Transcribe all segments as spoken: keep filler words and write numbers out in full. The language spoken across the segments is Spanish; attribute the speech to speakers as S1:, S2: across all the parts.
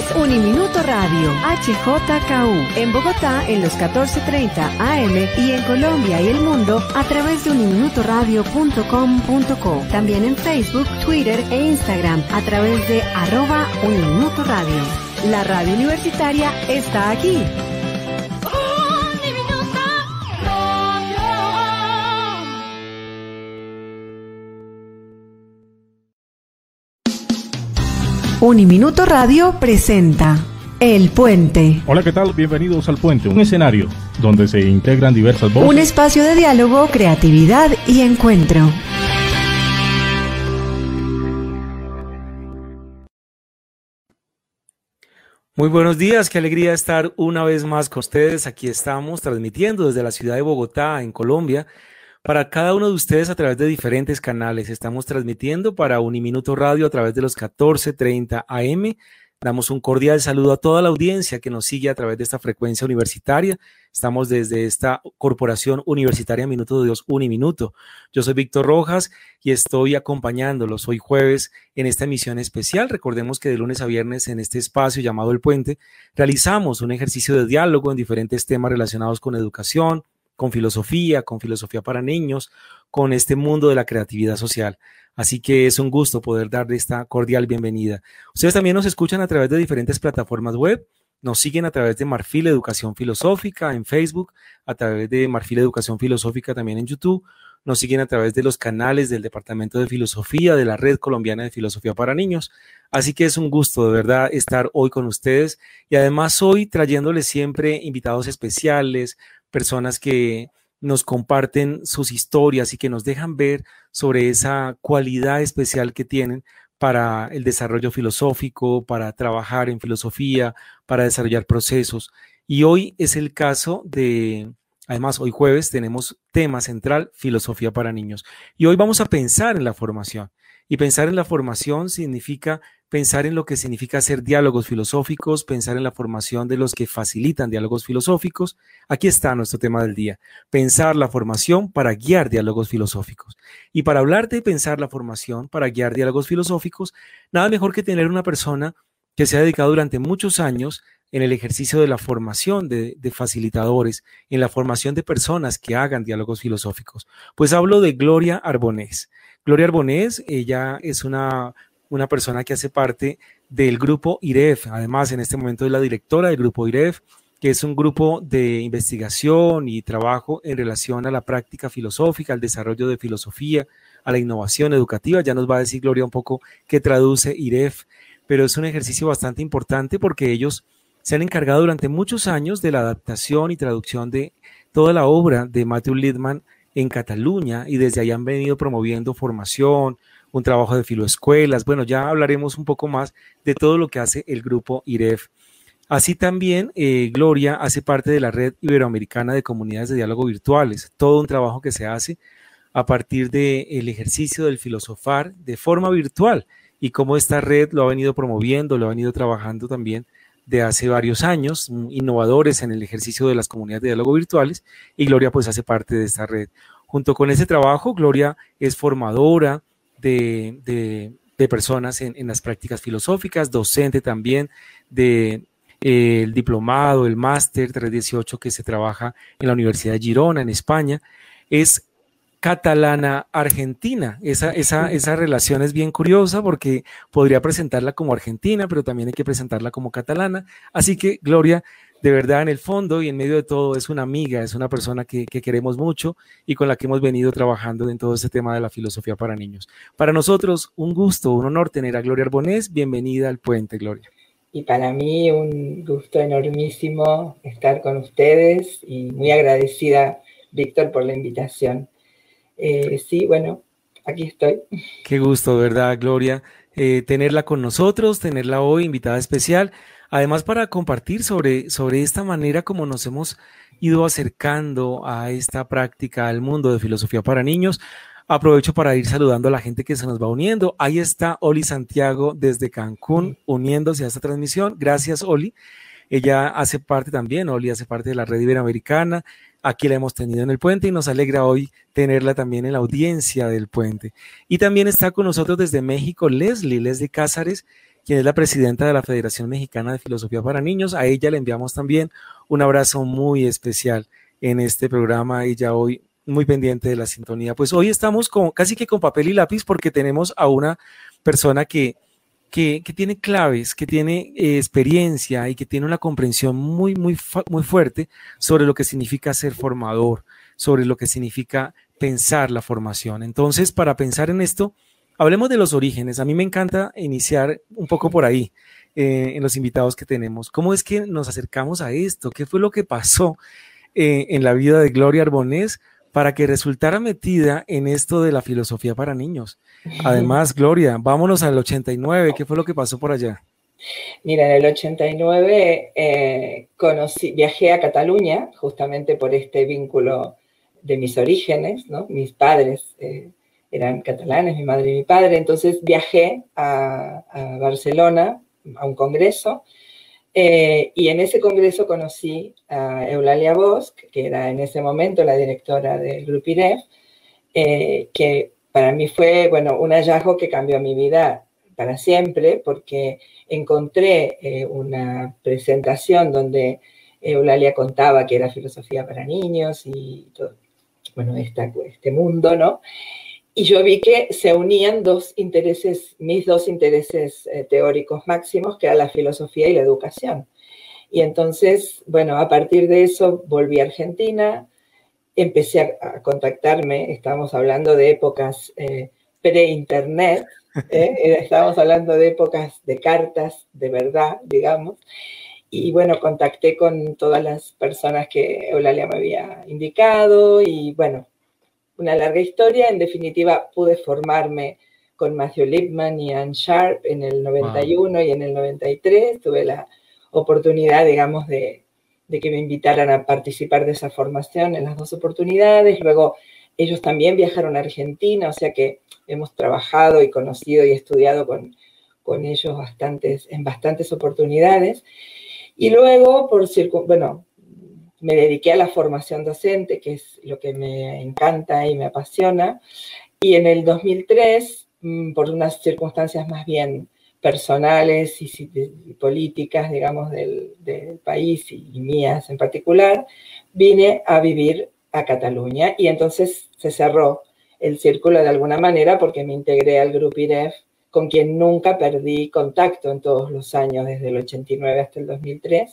S1: Uniminuto Radio, H J K U, en Bogotá en los catorce treinta A M y en Colombia y el mundo a través de uniminuto radio punto com punto co. También en Facebook, Twitter e Instagram a través de arroba Uniminuto Radio. La radio universitaria está aquí. Uniminuto Radio presenta El Puente.
S2: Hola, ¿qué tal? Bienvenidos al Puente, un escenario donde se integran diversas voces.
S1: Un espacio de diálogo, creatividad y encuentro.
S3: Muy buenos días, qué alegría estar una vez más con ustedes. Aquí estamos transmitiendo desde la ciudad de Bogotá, en Colombia, para cada uno de ustedes a través de diferentes canales. Estamos transmitiendo para Uniminuto Radio a través de los catorce treinta A M. Damos un cordial saludo a toda la audiencia que nos sigue a través de esta frecuencia universitaria. Estamos desde esta Corporación Universitaria Minuto de Dios, Uniminuto. Yo soy Víctor Rojas y estoy acompañándolos hoy jueves en esta emisión especial. Recordemos que de lunes a viernes en este espacio llamado El Puente realizamos un ejercicio de diálogo en diferentes temas relacionados con educación, con filosofía, con filosofía para niños, con este mundo de la creatividad social. Así que es un gusto poder darle esta cordial bienvenida. Ustedes también nos escuchan a través de diferentes plataformas web, nos siguen a través de Marfil Educación Filosófica en Facebook, a través de Marfil Educación Filosófica también en YouTube, nos siguen a través de los canales del Departamento de Filosofía de la Red Colombiana de Filosofía para Niños. Así que es un gusto de verdad estar hoy con ustedes y además hoy trayéndoles siempre invitados especiales, personas que nos comparten sus historias y que nos dejan ver sobre esa cualidad especial que tienen para el desarrollo filosófico, para trabajar en filosofía, para desarrollar procesos. Y hoy es el caso de, además hoy jueves tenemos tema central, filosofía para niños. Y hoy vamos a pensar en la formación. Y pensar en la formación significa pensar en lo que significa hacer diálogos filosóficos, pensar en la formación de los que facilitan diálogos filosóficos. Aquí está nuestro tema del día, pensar la formación para guiar diálogos filosóficos. Y para hablar de pensar la formación para guiar diálogos filosóficos, nada mejor que tener una persona que se ha dedicado durante muchos años en el ejercicio de la formación de, de facilitadores, en la formación de personas que hagan diálogos filosóficos. Pues hablo de Gloria Arbonés. Gloria Arbonés, ella es una, una persona que hace parte del grupo I R E F, además en este momento es la directora del grupo I R E F, que es un grupo de investigación y trabajo en relación a la práctica filosófica, al desarrollo de filosofía, a la innovación educativa. Ya nos va a decir Gloria un poco qué traduce I R E F, pero es un ejercicio bastante importante porque ellos se han encargado durante muchos años de la adaptación y traducción de toda la obra de Matthew Lipman en Cataluña y desde ahí han venido promoviendo formación, un trabajo de filoescuelas. Bueno, ya hablaremos un poco más de todo lo que hace el grupo I R E F. Así también eh, Gloria hace parte de la Red Iberoamericana de Comunidades de Diálogo Virtuales, todo un trabajo que se hace a partir del ejercicio del filosofar de forma virtual y cómo esta red lo ha venido promoviendo, lo ha venido trabajando también de hace varios años, innovadores en el ejercicio de las comunidades de diálogo virtuales, y Gloria pues hace parte de esta red. Junto con ese trabajo, Gloria es formadora de, de, de personas en, en las prácticas filosóficas, docente también de eh, el diplomado, el máster trescientos dieciocho que se trabaja en la Universidad de Girona, en España. Es catalana argentina. Esa, esa, esa relación es bien curiosa porque podría presentarla como argentina, pero también hay que presentarla como catalana. Así que Gloria, de verdad, en el fondo y en medio de todo, es una amiga, es una persona que, que queremos mucho y con la que hemos venido trabajando en todo este tema de la filosofía para niños. Para nosotros, un gusto, un honor tener a Gloria Arbonés. Bienvenida al Puente, Gloria.
S4: Y para mí un gusto enormísimo estar con ustedes y muy agradecida, Víctor, por la invitación. Eh, sí, bueno, aquí estoy.
S3: Qué gusto, ¿verdad, Gloria? Eh, tenerla con nosotros, tenerla hoy, invitada especial, además para compartir sobre, sobre esta manera como nos hemos ido acercando a esta práctica, al mundo de filosofía para niños. Aprovecho para ir saludando a la gente que se nos va uniendo. Ahí está Oli Santiago desde Cancún uniéndose a esta transmisión. Gracias, Oli. Ella hace parte también, Oli hace parte de la Red Iberoamericana. Aquí la hemos tenido en el Puente y nos alegra hoy tenerla también en la audiencia del Puente. Y también está con nosotros desde México Leslie, Leslie Cázares, quien es la presidenta de la Federación Mexicana de Filosofía para Niños. A ella le enviamos también un abrazo muy especial en este programa, ella hoy muy pendiente de la sintonía. Pues hoy estamos con, casi que con papel y lápiz, porque tenemos a una persona que, que, que tiene claves, que tiene eh, experiencia y que tiene una comprensión muy, muy, muy fuerte sobre lo que significa ser formador, sobre lo que significa pensar la formación. Entonces, para pensar en esto, hablemos de los orígenes. A mí me encanta iniciar un poco por ahí, eh, en los invitados que tenemos. ¿Cómo es que nos acercamos a esto? ¿Qué fue lo que pasó eh, en la vida de Gloria Arbonés para que resultara metida en esto de la filosofía para niños? Además, Gloria, vámonos al ochenta y nueve. ¿Qué fue lo que pasó por allá?
S4: Mira, en el ochenta y nueve eh, conocí, viajé a Cataluña, justamente por este vínculo de mis orígenes, ¿no? Mis padres eh, eran catalanes, mi madre y mi padre, entonces viajé a, a Barcelona a un congreso, eh, y en ese congreso conocí a Eulalia Bosch, que era en ese momento la directora del Grupo I R E F, eh, que para mí fue, bueno, un hallazgo que cambió mi vida para siempre, porque encontré eh, una presentación donde Eulalia contaba que era filosofía para niños y todo, bueno, esta, este mundo, ¿no? Y yo vi que se unían dos intereses, mis dos intereses eh, teóricos máximos, que era la filosofía y la educación. Y entonces, bueno, a partir de eso volví a Argentina, empecé a, a contactarme, estábamos hablando de épocas eh, pre-internet, ¿eh? Estábamos hablando de épocas de cartas, de verdad, digamos. Y bueno, contacté con todas las personas que Eulalia me había indicado y bueno, una larga historia. En definitiva, pude formarme con Matthew Lipman y Ann Sharp en el noventa y uno wow. y en el noventa y tres. Tuve la oportunidad, digamos, de, de que me invitaran a participar de esa formación en las dos oportunidades. Luego, ellos también viajaron a Argentina, o sea que hemos trabajado y conocido y estudiado con, con ellos bastantes, en bastantes oportunidades. Y luego, por circun... bueno, me dediqué a la formación docente, que es lo que me encanta y me apasiona. Y en el dos mil tres, por unas circunstancias más bien personales y, y políticas, digamos, del, del país y, y mías en particular, vine a vivir a Cataluña. Y entonces se cerró el círculo de alguna manera porque me integré al Grupo I R E F, con quien nunca perdí contacto en todos los años, desde el ochenta y nueve hasta el dos mil tres.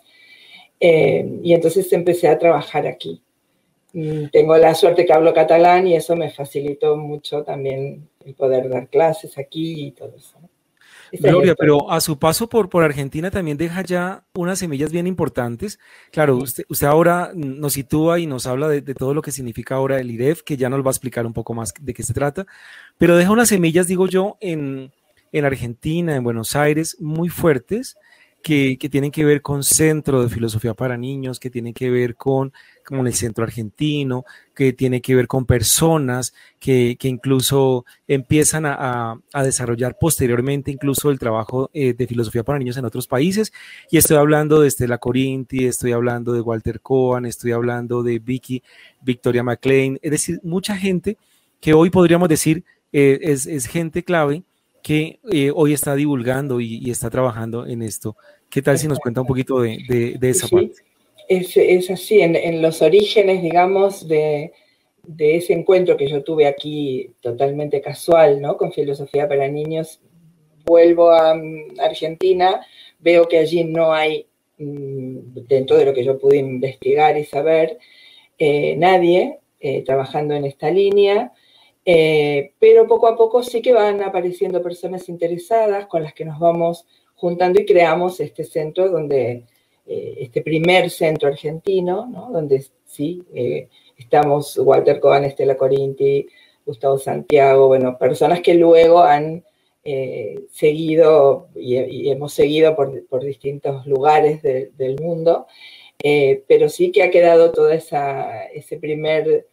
S4: Eh, y entonces empecé a trabajar aquí. Tengo la suerte que hablo catalán y eso me facilitó mucho también el poder dar clases aquí y todo eso, ¿no?
S3: Gloria, pero a su paso por, por Argentina también deja ya unas semillas bien importantes. Claro, sí. usted, usted ahora nos sitúa y nos habla de, de todo lo que significa ahora el I R E F, que ya nos va a explicar un poco más de qué se trata, pero deja unas semillas, digo yo, en, en Argentina, en Buenos Aires, muy fuertes, Que, que tienen que ver con Centro de Filosofía para Niños, que tienen que ver con, con el Centro Argentino, que tiene que ver con personas que, que incluso empiezan a, a, a desarrollar posteriormente incluso el trabajo eh, de filosofía para niños en otros países. Y estoy hablando de Stella Corinti, estoy hablando de Walter Cohen, estoy hablando de Vicky, Victoria McLean, es decir, mucha gente que hoy podríamos decir eh, es, es gente clave que eh, hoy está divulgando y, y está trabajando en esto. ¿Qué tal si nos cuenta un poquito de, de, de esa
S4: sí,
S3: parte?
S4: Es, es así, en, en los orígenes, digamos, de, de ese encuentro que yo tuve aquí totalmente casual, ¿no? Con filosofía para niños, vuelvo a Argentina, veo que allí no hay, dentro de lo que yo pude investigar y saber, eh, nadie eh, trabajando en esta línea. Eh, pero poco a poco sí que van apareciendo personas interesadas con las que nos vamos juntando y creamos este centro donde, eh, este primer centro argentino, ¿no? Donde sí, eh, estamos Walter Cohen, Stella Corinti, Gustavo Santiago, bueno, personas que luego han eh, seguido y, y hemos seguido por, por distintos lugares de, del mundo, eh, pero sí que ha quedado todo esa, ese primer...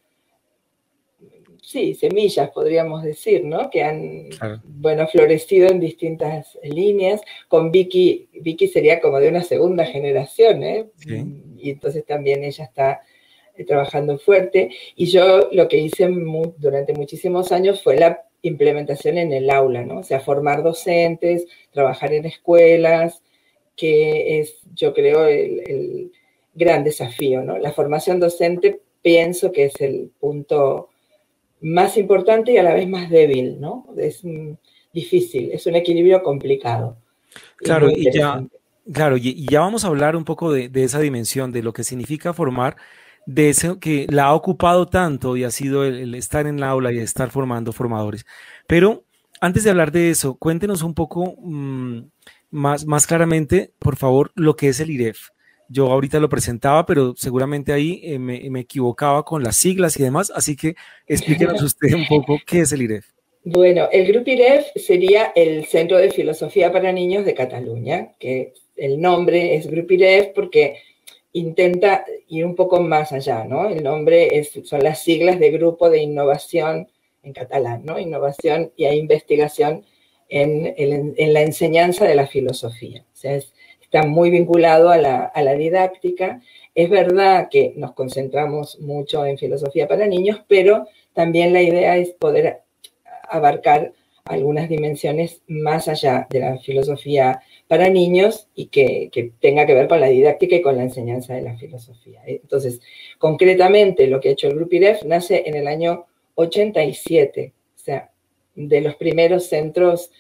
S4: Sí, semillas, podríamos decir, ¿no? Que han, claro. bueno, florecido en distintas líneas. Con Vicky, Vicky sería como de una segunda generación, ¿eh? Sí. Y entonces también ella está eh, trabajando fuerte. Y yo lo que hice mu- durante muchísimos años fue la implementación en el aula, ¿no? O sea, formar docentes, trabajar en escuelas, que es, yo creo, el, el gran desafío, ¿no? La formación docente pienso que es el punto más importante y a la vez más débil, ¿no? Es mm, difícil, es un equilibrio complicado y
S3: Claro,
S4: muy
S3: y ya,
S4: interesante.
S3: claro, y, y ya vamos a hablar un poco de, de esa dimensión, de lo que significa formar, de eso que la ha ocupado tanto y ha sido el, el estar en la aula y estar formando formadores. Pero antes de hablar de eso, cuéntenos un poco mm, más, más claramente, por favor, lo que es el IREF. Yo ahorita lo presentaba, pero seguramente ahí eh, me, me equivocaba con las siglas y demás, así que explíquenos usted un poco qué es el IREF.
S4: Bueno, el Grupo IREF sería el Centro de Filosofía para Niños de Cataluña, que el nombre es Grupo IREF porque intenta ir un poco más allá, ¿no? El nombre es, son las siglas de Grupo de Innovación en catalán, ¿no? Innovación y investigación en, en, en la enseñanza de la filosofía. O sea, es, está muy vinculado a la, a la didáctica. Es verdad que nos concentramos mucho en filosofía para niños, pero también la idea es poder abarcar algunas dimensiones más allá de la filosofía para niños y que, que tenga que ver con la didáctica y con la enseñanza de la filosofía. Entonces, concretamente, lo que ha hecho el Grupo IREF nace en el año ochenta y siete, o sea, de los primeros centros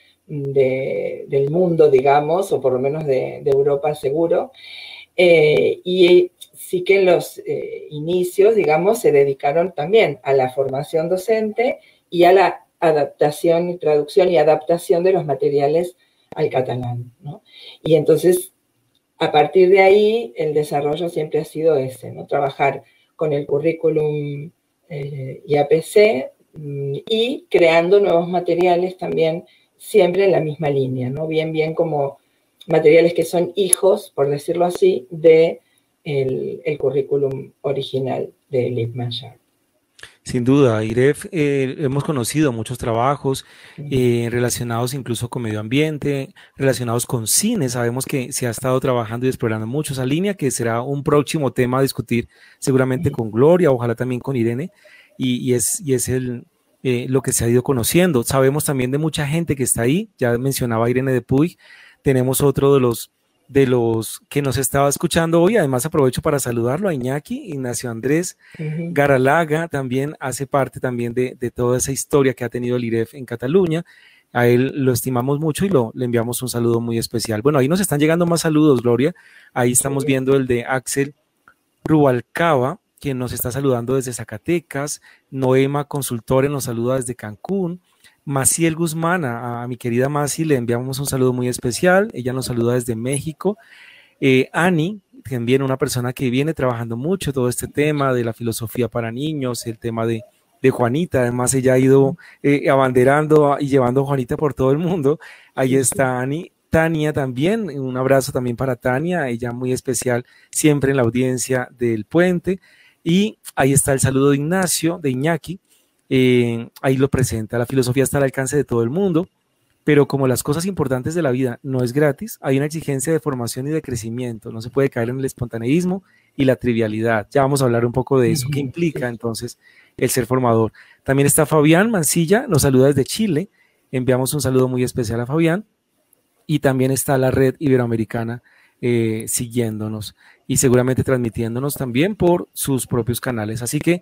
S4: de, del mundo, digamos, o por lo menos de, de Europa seguro, eh, y sí que en los eh, inicios, digamos, se dedicaron también a la formación docente y a la adaptación y traducción y adaptación de los materiales al catalán, ¿no? Y entonces, a partir de ahí, el desarrollo siempre ha sido ese, ¿no? Trabajar con el currículum eh, I A P C y creando nuevos materiales también, siempre en la misma línea, ¿no? Bien, bien como materiales que son hijos, por decirlo así, de el, el currículum original de Lippmann Sharp.
S3: Sin duda, IREF, eh, hemos conocido muchos trabajos eh, relacionados incluso con medio ambiente, relacionados con cine. Sabemos que se ha estado trabajando y explorando mucho esa línea, que será un próximo tema a discutir seguramente con Gloria, ojalá también con Irene, y, y es, y es el, eh, lo que se ha ido conociendo. Sabemos también de mucha gente que está ahí, ya mencionaba Irene de Puig, tenemos otro de los de los que nos estaba escuchando hoy. Además aprovecho para saludarlo a Iñaki, Ignacio Andrés uh-huh. Garalaga, también hace parte también de, de toda esa historia que ha tenido el IREF en Cataluña. A él lo estimamos mucho y lo, le enviamos un saludo muy especial. Bueno, ahí nos están llegando más saludos, Gloria. Ahí estamos viendo el de Axel Rubalcaba, quien nos está saludando desde Zacatecas. Noema Consultore nos saluda desde Cancún. Maciel Guzmán, a, a mi querida Maci le enviamos un saludo muy especial, ella nos saluda desde México. eh, Ani, también una persona que viene trabajando mucho todo este tema de la filosofía para niños, el tema de, de Juanita, además ella ha ido eh, abanderando y llevando a Juanita por todo el mundo. Ahí está Ani. Tania también, un abrazo también para Tania, ella muy especial siempre en la audiencia del Puente. Y ahí está el saludo de Ignacio, de Iñaki. Eh, ahí lo presenta, la filosofía está al alcance de todo el mundo, pero como las cosas importantes de la vida no es gratis, hay una exigencia de formación y de crecimiento, no se puede caer en el espontaneísmo y la trivialidad. Ya vamos a hablar un poco de eso, qué implica entonces el ser formador. También está Fabián Mancilla, nos saluda desde Chile, enviamos un saludo muy especial a Fabián, y también está la red iberoamericana eh, siguiéndonos y seguramente transmitiéndonos también por sus propios canales. Así que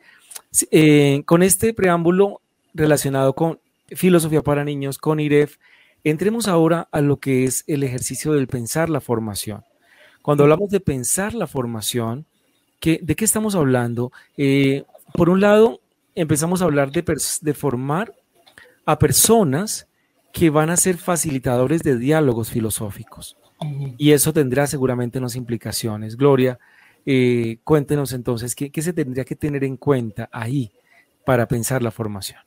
S3: Eh, con este preámbulo relacionado con filosofía para niños, con IREF, entremos ahora a lo que es el ejercicio del pensar la formación. Cuando hablamos de pensar la formación, ¿qué, ¿de qué estamos hablando? Eh, por un lado, empezamos a hablar de, de formar a personas que van a ser facilitadores de diálogos filosóficos. Y eso tendrá seguramente unas implicaciones. Gloria, Eh, cuéntenos entonces, ¿qué, ¿qué se tendría que tener en cuenta ahí para pensar la formación?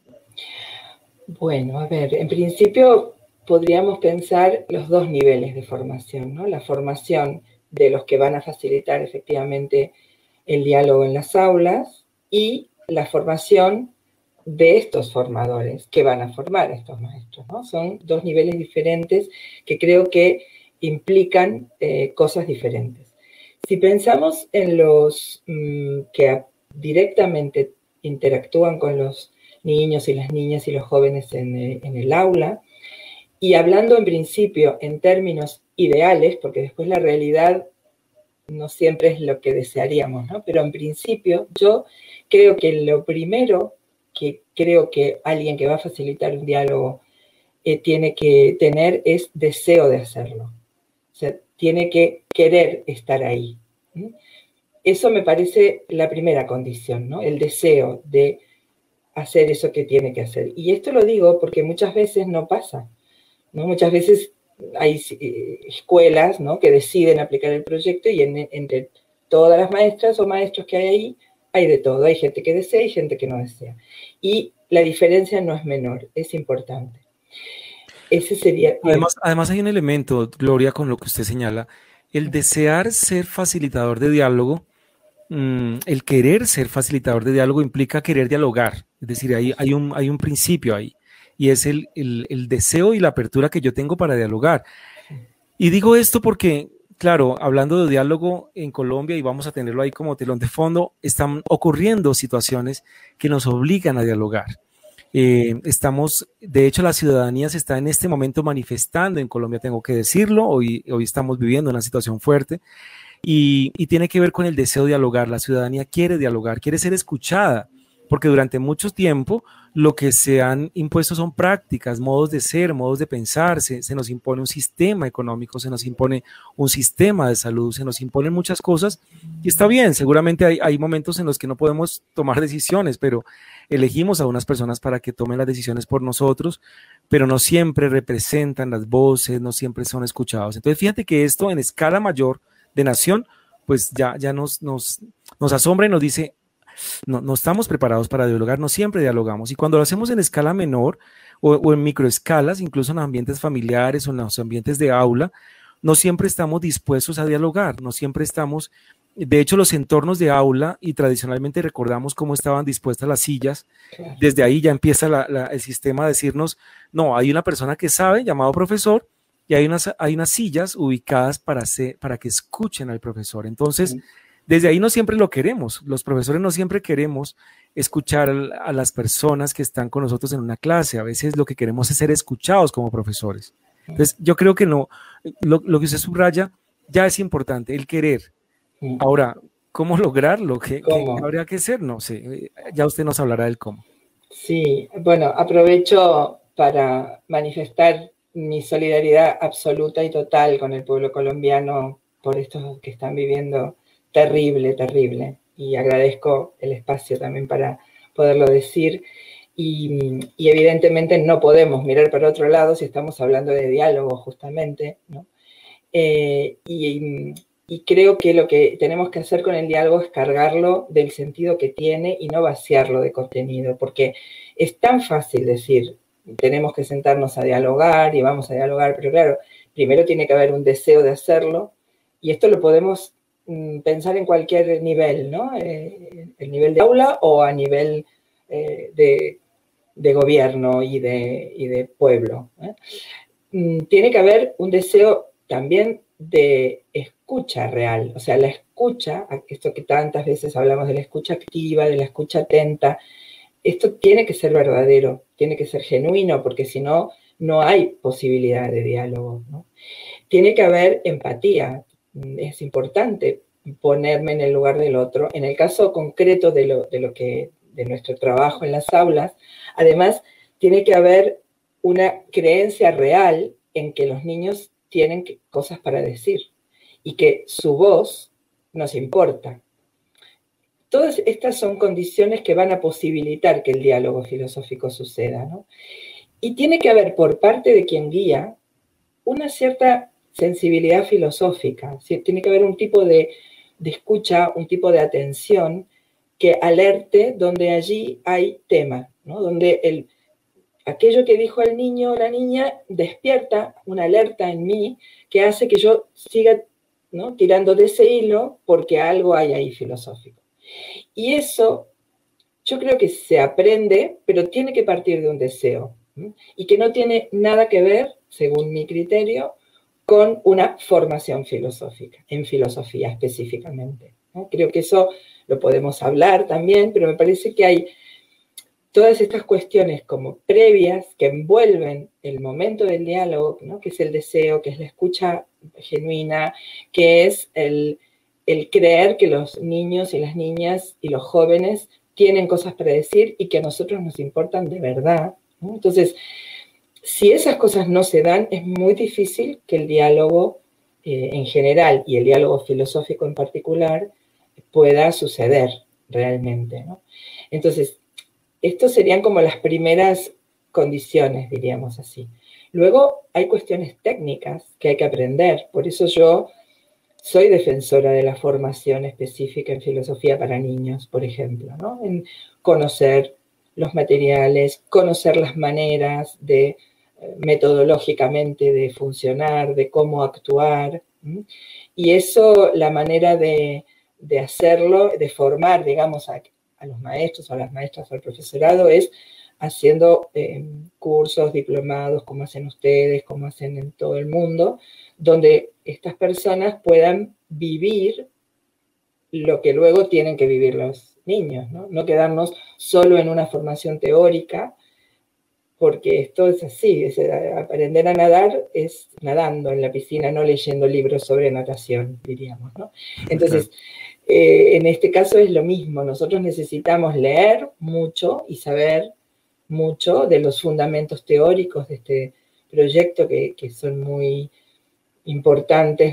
S4: Bueno, a ver, en principio podríamos pensar los dos niveles de formación, ¿no? La formación de los que van a facilitar efectivamente el diálogo en las aulas y la formación de estos formadores que van a formar a estos maestros, ¿no? Son dos niveles diferentes que creo que implican eh, cosas diferentes. Si pensamos en los mmm, que directamente interactúan con los niños y las niñas y los jóvenes en, en el aula. Y hablando en principio en términos ideales, porque después la realidad no siempre es lo que desearíamos, ¿no? Pero en principio yo creo que lo primero que creo que alguien que va a facilitar un diálogo eh, tiene que tener es deseo de hacerlo. O sea, tiene que querer estar ahí. ¿Sí? Eso me parece la primera condición, ¿no? El deseo de hacer eso que tiene que hacer. Y esto lo digo porque muchas veces no pasa, ¿no? Muchas veces hay eh, escuelas, ¿no?, que deciden aplicar el proyecto y en, entre todas las maestras o maestros que hay ahí, hay de todo. Hay gente que desea y gente que no desea. Y la diferencia no es menor, es importante. Ese sería...
S3: Además, además hay un elemento, Gloria, con lo que usted señala, el desear ser facilitador de diálogo. El querer ser facilitador de diálogo implica querer dialogar, es decir, hay, hay, un, hay un principio ahí, y es el, el, el deseo y la apertura que yo tengo para dialogar. Y digo esto porque, claro, hablando de diálogo en Colombia, y vamos a tenerlo ahí como telón de fondo, están ocurriendo situaciones que nos obligan a dialogar. Eh, estamos, de hecho, la ciudadanía se está en este momento manifestando en Colombia, tengo que decirlo, hoy, hoy estamos viviendo una situación fuerte. Y, y tiene que ver con el deseo de dialogar. La ciudadanía quiere dialogar, quiere ser escuchada, porque durante mucho tiempo lo que se han impuesto son prácticas, modos de ser, modos de pensar, se, se nos impone un sistema económico, se nos impone un sistema de salud, se nos imponen muchas cosas, y está bien, seguramente hay, hay momentos en los que no podemos tomar decisiones, pero elegimos a unas personas para que tomen las decisiones por nosotros, pero no siempre representan las voces, no siempre son escuchados. Entonces fíjate que esto en escala mayor de nación, pues ya, ya nos, nos, nos asombra y nos dice, no, no estamos preparados para dialogar, no siempre dialogamos. Y cuando lo hacemos en escala menor o, o en microescalas, incluso en ambientes familiares o en los ambientes de aula, no siempre estamos dispuestos a dialogar, no siempre estamos, de hecho los entornos de aula, y tradicionalmente recordamos cómo estaban dispuestas las sillas, desde ahí ya empieza la, la, el sistema a decirnos, no, hay una persona que sabe, llamado profesor, y hay unas, hay unas sillas ubicadas para, hacer, para que escuchen al profesor. Entonces, desde ahí no siempre lo queremos. Los profesores no siempre queremos escuchar a las personas que están con nosotros en una clase. A veces lo que queremos es ser escuchados como profesores. Entonces, yo creo que no, lo, lo que usted subraya ya es importante, el querer. Ahora, ¿cómo lograrlo? ¿Qué, ¿Cómo? ¿Qué habría que hacer? No sé, ya usted nos hablará del cómo.
S4: Sí, bueno, aprovecho para manifestar mi solidaridad absoluta y total con el pueblo colombiano por esto que están viviendo terrible, terrible. Y agradezco el espacio también para poderlo decir. Y, y evidentemente no podemos mirar para otro lado si estamos hablando de diálogo justamente, ¿no? Eh, y, y creo que lo que tenemos que hacer con el diálogo es cargarlo del sentido que tiene y no vaciarlo de contenido, porque es tan fácil decir, tenemos que sentarnos a dialogar y vamos a dialogar, pero claro, primero tiene que haber un deseo de hacerlo, y esto lo podemos mm, pensar en cualquier nivel, ¿no? Eh, el nivel de aula o a nivel eh, de, de gobierno y de, y de pueblo, ¿eh? Mm, tiene que haber un deseo también de escucha real, o sea, la escucha, esto que tantas veces hablamos de la escucha activa, de la escucha atenta, esto tiene que ser verdadero, tiene que ser genuino, porque si no, no hay posibilidad de diálogo, ¿no? Tiene que haber empatía, es importante ponerme en el lugar del otro. En el caso concreto de, lo, de, lo que, de nuestro trabajo en las aulas, además, tiene que haber una creencia real en que los niños tienen cosas para decir y que su voz nos importa. Todas estas son condiciones que van a posibilitar que el diálogo filosófico suceda, ¿no? Y tiene que haber por parte de quien guía una cierta sensibilidad filosófica, ¿sí? Tiene que haber un tipo de, de escucha, un tipo de atención que alerte donde allí hay tema, ¿no? Donde el, aquello que dijo el niño o la niña despierta una alerta en mí que hace que yo siga, ¿no?, tirando de ese hilo porque algo hay ahí filosófico. Y eso yo creo que se aprende, pero tiene que partir de un deseo, ¿sí? Y que no tiene nada que ver, según mi criterio, con una formación filosófica, en filosofía específicamente, ¿no? Creo que eso lo podemos hablar también, pero me parece que hay todas estas cuestiones como previas que envuelven el momento del diálogo, ¿no? Que es el deseo, que es la escucha genuina, que es el, el creer que los niños y las niñas y los jóvenes tienen cosas para decir y que a nosotros nos importan de verdad, ¿no? Entonces, si esas cosas no se dan, es muy difícil que el diálogo eh, en general y el diálogo filosófico en particular pueda suceder realmente, ¿no? Entonces, estos serían como las primeras condiciones, diríamos así. Luego hay cuestiones técnicas que hay que aprender. Por eso yo soy defensora de la formación específica en filosofía para niños, por ejemplo, ¿no? En conocer los materiales, conocer las maneras de, metodológicamente, de funcionar, de cómo actuar. ¿Mm? Y eso, la manera de, de hacerlo, de formar, digamos, a, a los maestros o a las maestras o al profesorado es haciendo eh, cursos, diplomados, como hacen ustedes, como hacen en todo el mundo, donde estas personas puedan vivir lo que luego tienen que vivir los niños, ¿no? No quedarnos solo en una formación teórica, porque esto es así, es, aprender a nadar es nadando en la piscina, no leyendo libros sobre natación, diríamos, ¿no? Entonces, eh, en este caso es lo mismo, nosotros necesitamos leer mucho y saber mucho de los fundamentos teóricos de este proyecto que, que son muy importantes,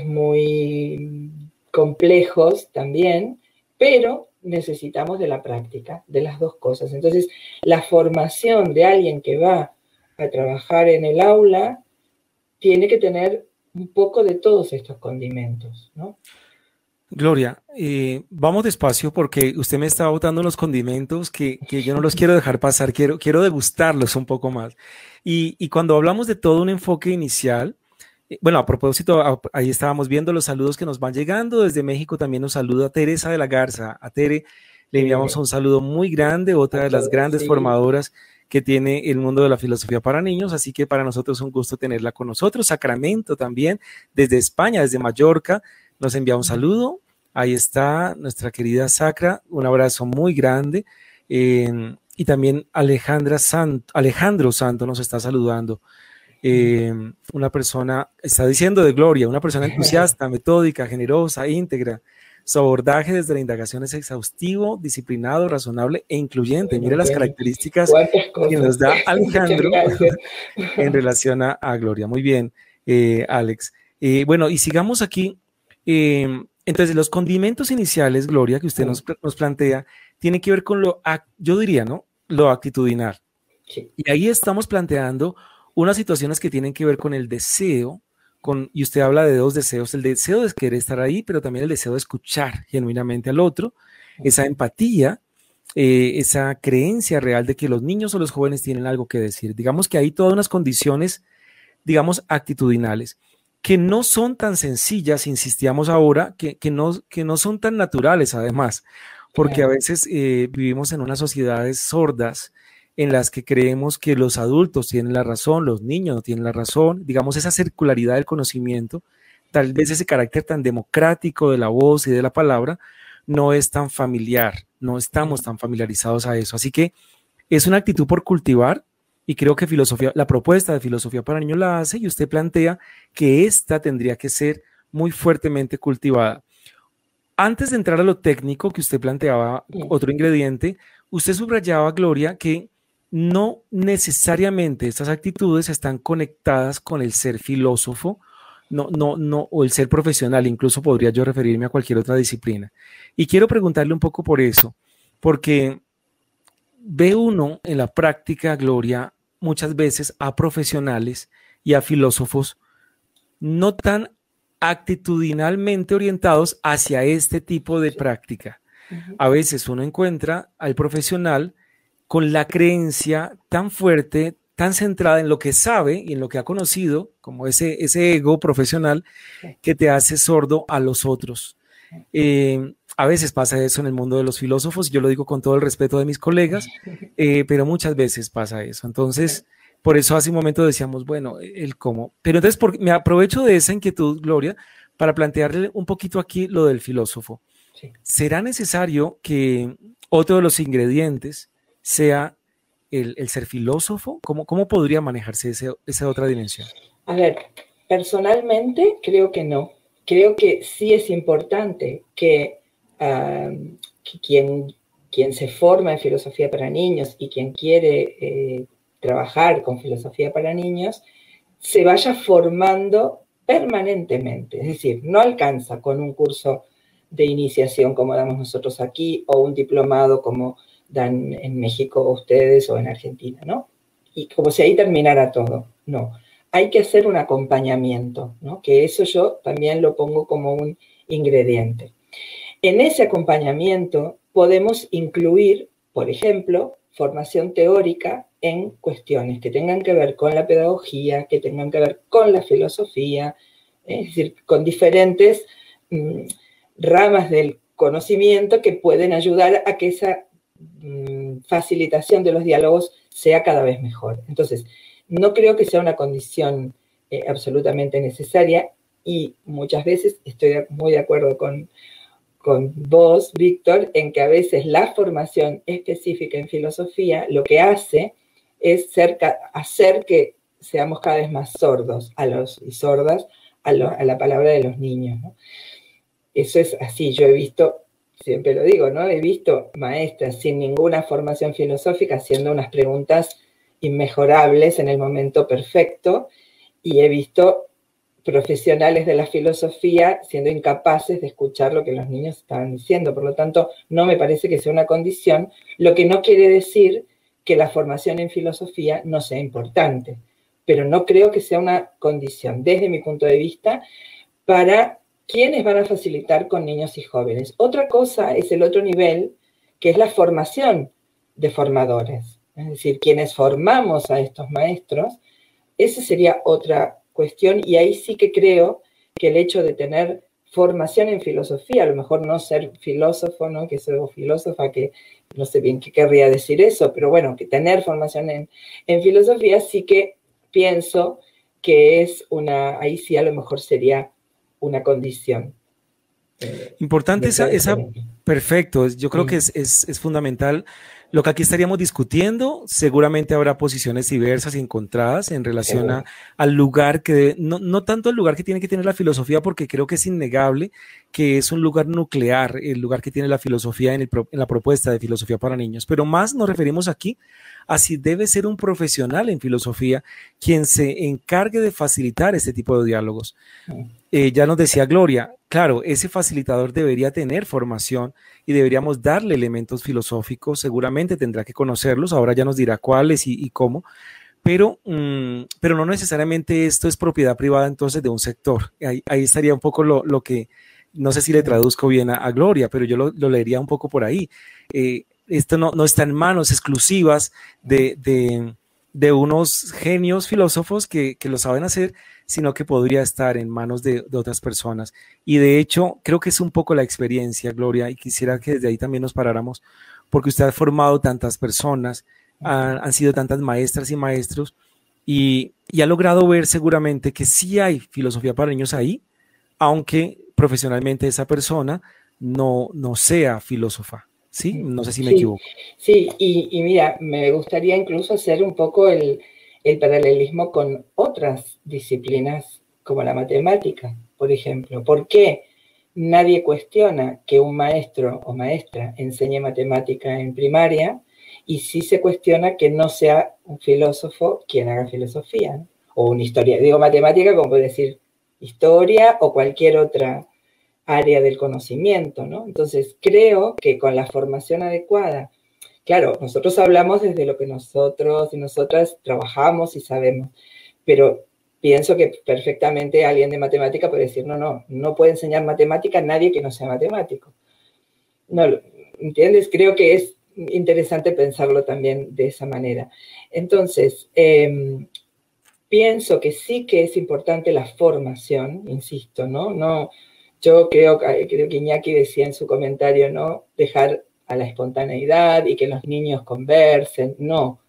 S4: muy complejos también, pero necesitamos de la práctica, de las dos cosas. Entonces, la formación de alguien que va a trabajar en el aula tiene que tener un poco de todos estos condimentos, ¿no?
S3: Gloria, eh, vamos despacio porque usted me está botando unos condimentos que, que yo no los quiero dejar pasar, quiero, quiero degustarlos un poco más. Y, y cuando hablamos de todo un enfoque inicial, eh, bueno, a propósito, a, ahí estábamos viendo los saludos que nos van llegando. Desde México también nos saluda Teresa de la Garza. A Tere le enviamos un saludo muy grande, otra de las grandes
S4: Sí.
S3: formadoras que tiene el mundo de la filosofía para niños, así que para nosotros es un gusto tenerla con nosotros. Sacramento también, desde España, desde Mallorca, nos envía un saludo. Ahí está nuestra querida Sacra, un abrazo muy grande. Eh, y también Alejandra Sant, Alejandro Santo nos está saludando. Eh, una persona, está diciendo de Gloria, una persona entusiasta, metódica, generosa, íntegra. Su abordaje desde la indagación es exhaustivo, disciplinado, razonable e incluyente.
S4: Bueno,
S3: Mire las
S4: bueno,
S3: características que nos da Alejandro en relación a, a Gloria. Muy bien, eh, Alex. Eh, bueno, y sigamos aquí. Eh, entonces, los condimentos iniciales, Gloria, que usted nos, nos plantea, tienen que ver con lo, yo diría, ¿no? Lo actitudinal.
S4: Sí.
S3: Y ahí estamos planteando unas situaciones que tienen que ver con el deseo, con, y usted habla de dos deseos, el deseo de querer estar ahí, pero también el deseo de escuchar genuinamente al otro, esa empatía, eh, esa creencia real de que los niños o los jóvenes tienen algo que decir. Digamos que hay todas unas condiciones, digamos, actitudinales, que no son tan sencillas, insistíamos ahora, que, que, no, que no son tan naturales además, porque a veces eh, vivimos en unas sociedades sordas, en las que creemos que los adultos tienen la razón, los niños no tienen la razón, digamos esa circularidad del conocimiento, tal vez ese carácter tan democrático de la voz y de la palabra no es tan familiar, no estamos tan familiarizados a eso, así que es una actitud por cultivar y creo que filosofía, la propuesta de filosofía para niños la hace y usted plantea que esta tendría que ser muy fuertemente cultivada. Antes de entrar a lo técnico que usted planteaba, otro ingrediente, usted subrayaba, Gloria, que no necesariamente estas actitudes están conectadas con el ser filósofo, no, no, no, o el ser profesional, incluso podría yo referirme a cualquier otra disciplina. Y quiero preguntarle un poco por eso, porque ve uno en la práctica, Gloria, muchas veces a profesionales y a filósofos no tan actitudinalmente orientados hacia este tipo de práctica. A veces uno encuentra al profesional con la creencia tan fuerte, tan centrada en lo que sabe y en lo que ha conocido, como ese, ese ego profesional que te hace sordo a los otros. Eh, a veces pasa eso en el mundo de los filósofos, yo lo digo con todo el respeto de mis colegas, eh, pero muchas veces pasa eso. Entonces, por eso hace un momento decíamos, bueno, el cómo. Pero entonces por, me aprovecho de esa inquietud, Gloria, para plantearle un poquito aquí lo del filósofo. Sí. ¿Será necesario que otro de los ingredientes sea el, el ser filósofo? ¿Cómo, cómo podría manejarse ese, esa otra dimensión?
S4: A ver, personalmente creo que no. Creo que sí es importante que, uh, que quien, quien se forma en filosofía para niños y quien quiere eh, trabajar con filosofía para niños se vaya formando permanentemente. Es decir, no alcanza con un curso de iniciación como damos nosotros aquí o un diplomado como dan en México ustedes o en Argentina, ¿no? Y como si ahí terminara todo. No. Hay que hacer un acompañamiento, ¿no? Que eso yo también lo pongo como un ingrediente. En ese acompañamiento podemos incluir, por ejemplo, formación teórica en cuestiones que tengan que ver con la pedagogía, que tengan que ver con la filosofía, es decir, con diferentes mmm, ramas del conocimiento que pueden ayudar a que esa mmm, facilitación de los diálogos sea cada vez mejor. Entonces, no creo que sea una condición eh, absolutamente necesaria y muchas veces estoy muy de acuerdo con, con vos, Víctor, en que a veces la formación específica en filosofía lo que hace es ser, hacer que seamos cada vez más sordos a los, y sordas a, lo, a la palabra de los niños, ¿no? Eso es así, yo he visto, siempre lo digo, ¿no? He visto maestras sin ninguna formación filosófica haciendo unas preguntas inmejorables en el momento perfecto y he visto profesionales de la filosofía siendo incapaces de escuchar lo que los niños estaban diciendo. Por lo tanto, no me parece que sea una condición, lo que no quiere decir que la formación en filosofía no sea importante, pero no creo que sea una condición, desde mi punto de vista, para quienes van a facilitar con niños y jóvenes. Otra cosa es el otro nivel, que es la formación de formadores. Es decir, quienes formamos a estos maestros, esa sería otra cuestión y ahí sí que creo que el hecho de tener formación en filosofía, a lo mejor no ser filósofo, ¿no? Que soy filósofa, que no sé bien qué querría decir eso, pero bueno, que tener formación en, en filosofía sí que pienso que es una, ahí sí a lo mejor sería una condición.
S3: Eh, Importante esa, esa, perfecto, yo creo sí. que es, es, es fundamental. Lo que aquí estaríamos discutiendo, seguramente habrá posiciones diversas y encontradas en relación a, al lugar que, no, no tanto el lugar que tiene que tener la filosofía, porque creo que es innegable que es un lugar nuclear, el lugar que tiene la filosofía en, el, en la propuesta de filosofía para niños, pero más nos referimos aquí a si debe ser un profesional en filosofía quien se encargue de facilitar este tipo de diálogos. Eh, ya nos decía Gloria, claro, ese facilitador debería tener formación y deberíamos darle elementos filosóficos, seguramente tendrá que conocerlos, ahora ya nos dirá cuáles y, y cómo, pero, mmm, pero no necesariamente esto es propiedad privada entonces de un sector. Ahí, ahí estaría un poco lo, lo que, no sé si le traduzco bien a, a Gloria, pero yo lo, lo leería un poco por ahí. Eh, esto no, no está en manos exclusivas de, de, de unos genios filósofos que, que lo saben hacer, sino que podría estar en manos de, de otras personas. Y de hecho, creo que es un poco la experiencia, Gloria, y quisiera que desde ahí también nos paráramos, porque usted ha formado tantas personas, han, han sido tantas maestras y maestros, y, y ha logrado ver seguramente que sí hay filosofía para niños ahí, aunque profesionalmente esa persona no, no sea filósofa. ¿Sí? No sé si me
S4: sí,
S3: equivoco.
S4: Sí, y, y mira, me gustaría incluso hacer un poco el, el paralelismo con otras disciplinas como la matemática, por ejemplo. ¿Por qué nadie cuestiona que un maestro o maestra enseñe matemática en primaria y sí se cuestiona que no sea un filósofo quien haga filosofía, ¿no? O una historia? Digo matemática como puede decir historia o cualquier otra área del conocimiento, ¿no? Entonces, creo que con la formación adecuada, claro, nosotros hablamos desde lo que nosotros y nosotras trabajamos y sabemos, pero pienso que perfectamente alguien de matemática puede decir, no, no, no puede enseñar matemática a nadie que no sea matemático. No, ¿entiendes? Creo que es interesante pensarlo también de esa manera. Entonces, eh, pienso que sí que es importante la formación, insisto, ¿no? No Yo creo, creo que Iñaki decía en su comentario, ¿no? Dejar a la espontaneidad y que los niños conversen. No.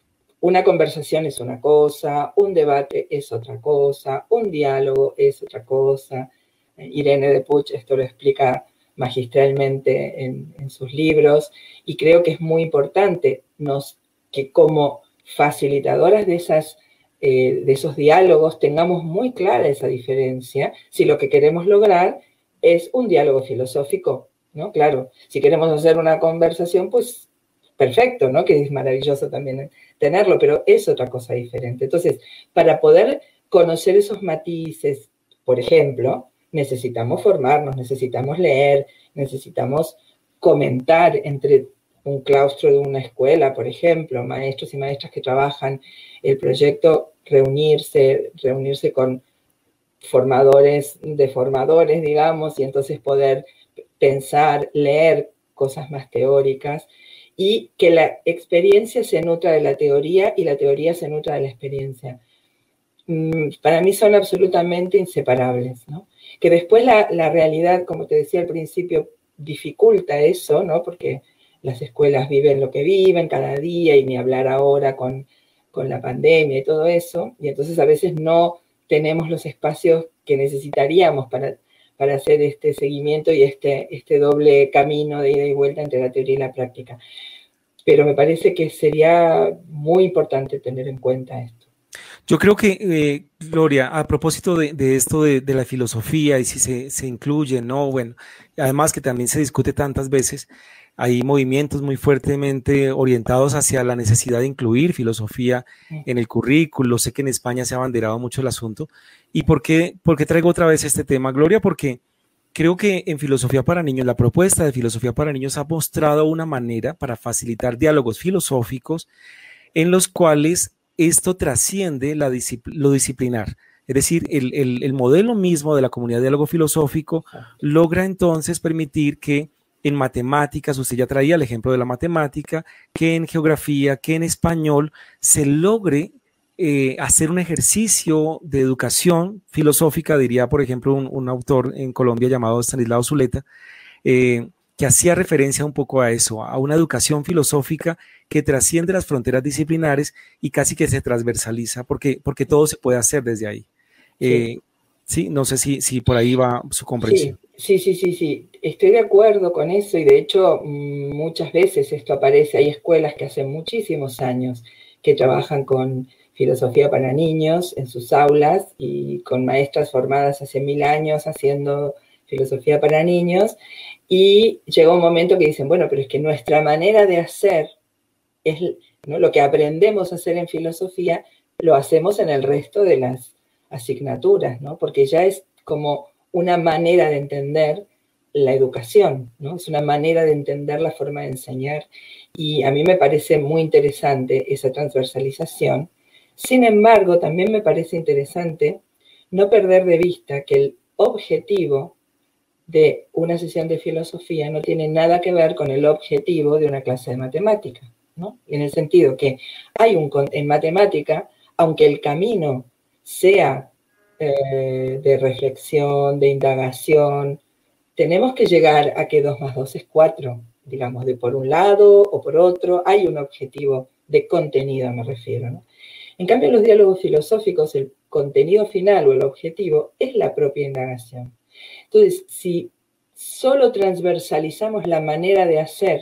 S4: Una conversación es una cosa, un debate es otra cosa, un diálogo es otra cosa. Irene de Puig esto lo explica magistralmente en, en sus libros y creo que es muy importante. Nos que como facilitadoras de, esas, eh, de esos diálogos tengamos muy clara esa diferencia si lo que queremos lograr es un diálogo filosófico, ¿no? Claro, si queremos hacer una conversación, pues perfecto, ¿no? Que es maravilloso también tenerlo, pero es otra cosa diferente. Entonces, para poder conocer esos matices, por ejemplo, necesitamos formarnos, necesitamos leer, necesitamos comentar entre un claustro de una escuela, por ejemplo, maestros y maestras que trabajan el proyecto, reunirse, reunirse con formadores de formadores, digamos, y entonces poder pensar, leer cosas más teóricas y que la experiencia se nutra de la teoría y la teoría se nutra de la experiencia. Para mí son absolutamente inseparables, ¿no? Que después la, la realidad, como te decía al principio, dificulta eso, ¿no? Porque las escuelas viven lo que viven cada día y ni hablar ahora con, con la pandemia y todo eso, y entonces a veces no tenemos los espacios que necesitaríamos para, para hacer este seguimiento y este, este doble camino de ida y vuelta entre la teoría y la práctica. Pero me parece que sería muy importante tener en cuenta esto.
S3: Yo creo que, eh, Gloria, a propósito de, de esto de, de la filosofía y si se, se incluye, ¿no? Bueno, además que también se discute tantas veces, hay movimientos muy fuertemente orientados hacia la necesidad de incluir filosofía en el currículo. Sé que en España se ha abanderado mucho el asunto. ¿Y por qué, por qué traigo otra vez este tema, Gloria? Porque creo que en Filosofía para Niños, la propuesta de Filosofía para Niños ha mostrado una manera para facilitar diálogos filosóficos en los cuales esto trasciende la discipl- lo disciplinar. Es decir, el, el, el modelo mismo de la comunidad de diálogo filosófico logra entonces permitir que en matemáticas, usted ya traía el ejemplo de la matemática, que en geografía, que en español se logre eh, hacer un ejercicio de educación filosófica, diría por ejemplo un, un autor en Colombia llamado Estanislao Zuleta, eh, que hacía referencia un poco a eso, a una educación filosófica que trasciende las fronteras disciplinares y casi que se transversaliza, porque, porque todo se puede hacer desde ahí. Eh, sí. sí, no sé si, si por ahí va su comprensión.
S4: Sí, sí, sí, sí, sí, estoy de acuerdo con eso y de hecho muchas veces esto aparece. Hay escuelas que hace muchísimos años que trabajan con filosofía para niños en sus aulas y con maestras formadas hace mil años haciendo filosofía para niños, y llega un momento que dicen, bueno, pero es que nuestra manera de hacer es, ¿no? Lo que aprendemos a hacer en filosofía lo hacemos en el resto de las asignaturas, ¿no? Porque ya es como una manera de entender la educación, ¿no? Es una manera de entender la forma de enseñar y a mí me parece muy interesante esa transversalización. Sin embargo, también me parece interesante no perder de vista que el objetivo de una sesión de filosofía no tiene nada que ver con el objetivo de una clase de matemática, ¿no? En el sentido que hay un, en matemática, aunque el camino sea eh, de reflexión, de indagación, tenemos que llegar a que dos más dos es cuatro, digamos, de por un lado o por otro, hay un objetivo de contenido, me refiero, ¿no? En cambio, en los diálogos filosóficos, el contenido final o el objetivo es la propia indagación. Entonces, si solo transversalizamos la manera de hacer,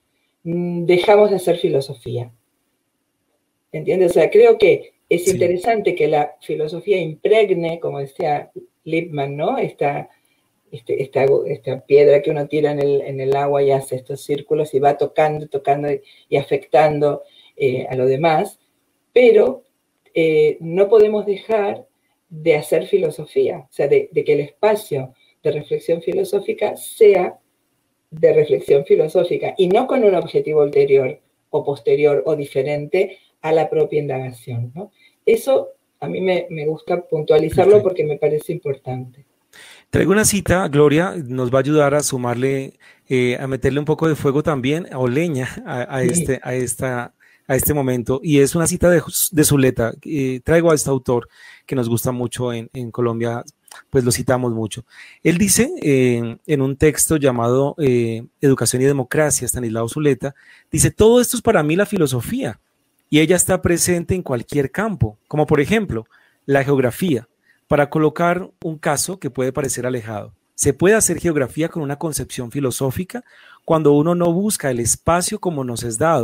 S4: dejamos de hacer filosofía. ¿Entiendes? O sea, creo que es sí. interesante que la filosofía impregne, como decía Lippmann, ¿no? Esta, este, esta, esta piedra que uno tira en el, en el agua y hace estos círculos y va tocando, tocando y, y afectando eh, a lo demás, pero eh, no podemos dejar de hacer filosofía, o sea, de, de que el espacio de reflexión filosófica sea de reflexión filosófica y no con un objetivo ulterior o posterior o diferente a la propia indagación, ¿no? Eso a mí me, me gusta puntualizarlo Perfecto. Porque me parece importante.
S3: Traigo una cita, Gloria, nos va a ayudar a sumarle, eh, a meterle un poco de fuego también, o leña, a, a, sí. este, a, esta, a este momento, y es una cita de, de Zuleta. Eh, traigo a este autor que nos gusta mucho en, en Colombia, pues lo citamos mucho. Él dice eh, en un texto llamado eh, Educación y Democracia, Estanislao Zuleta, dice, todo esto es para mí la filosofía, y ella está presente en cualquier campo, como por ejemplo, la geografía. Para colocar un caso que puede parecer alejado, se puede hacer geografía con una concepción filosófica cuando uno no busca el espacio como nos es dado,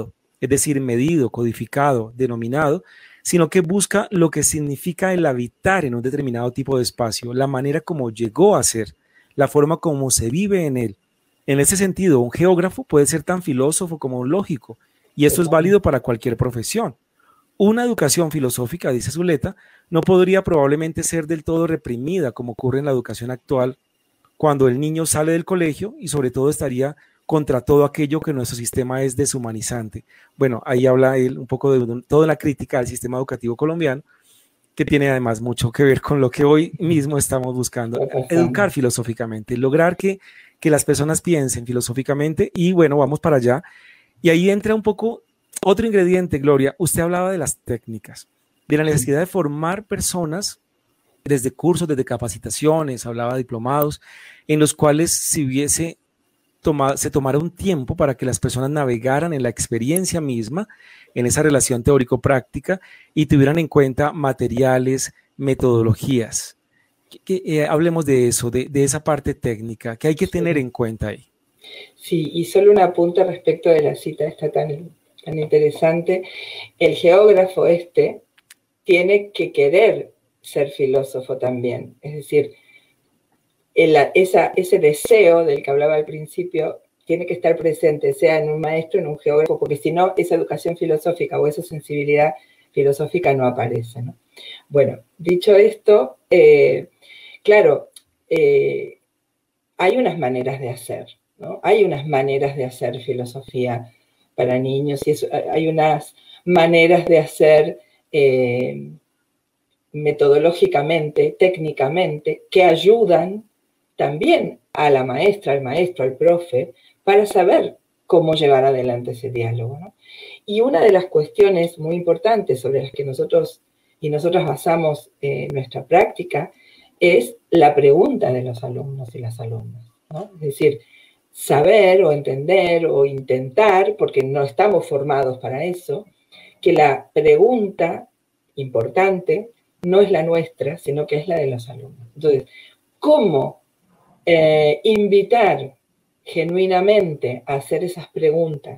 S3: es decir, medido, codificado, denominado, sino que busca lo que significa el habitar en un determinado tipo de espacio, la manera como llegó a ser, la forma como se vive en él. En ese sentido, un geógrafo puede ser tan filósofo como un lógico, y esto es válido para cualquier profesión. Una educación filosófica, dice Zuleta, no podría probablemente ser del todo reprimida como ocurre en la educación actual, cuando el niño sale del colegio y sobre todo estaría contra todo aquello que nuestro sistema es deshumanizante. Bueno, ahí habla él un poco de toda la crítica al sistema educativo colombiano, que tiene además mucho que ver con lo que hoy mismo estamos buscando, educar filosóficamente, lograr que, que las personas piensen filosóficamente y bueno, vamos para allá. Y ahí entra un poco otro ingrediente, Gloria. Usted hablaba de las técnicas, de la necesidad de formar personas desde cursos, desde capacitaciones, hablaba de diplomados, en los cuales si hubiese tomado, se tomara un tiempo para que las personas navegaran en la experiencia misma, en esa relación teórico-práctica y tuvieran en cuenta materiales, metodologías. Que, que, eh, hablemos de eso, de, de esa parte técnica, que hay que tener en cuenta ahí.
S4: Sí, y solo un apunte respecto de la cita esta tan, tan interesante. El geógrafo este tiene que querer ser filósofo también, es decir, el, esa, ese deseo del que hablaba al principio tiene que estar presente, sea en un maestro, en un geógrafo, porque si no, esa educación filosófica o esa sensibilidad filosófica no aparece, ¿no? Bueno, dicho esto, eh, claro, eh, hay unas maneras de hacer, ¿no? Hay unas maneras de hacer filosofía para niños y eso, hay unas maneras de hacer eh, metodológicamente, técnicamente, que ayudan también a la maestra, al maestro, al profe, para saber cómo llevar adelante ese diálogo, ¿no? Y una de las cuestiones muy importantes sobre las que nosotros y nosotras basamos eh, nuestra práctica es la pregunta de los alumnos y las alumnas, ¿no? Es decir, saber o entender o intentar, porque no estamos formados para eso, que la pregunta importante no es la nuestra, sino que es la de los alumnos. Entonces, ¿cómo eh, invitar genuinamente a hacer esas preguntas?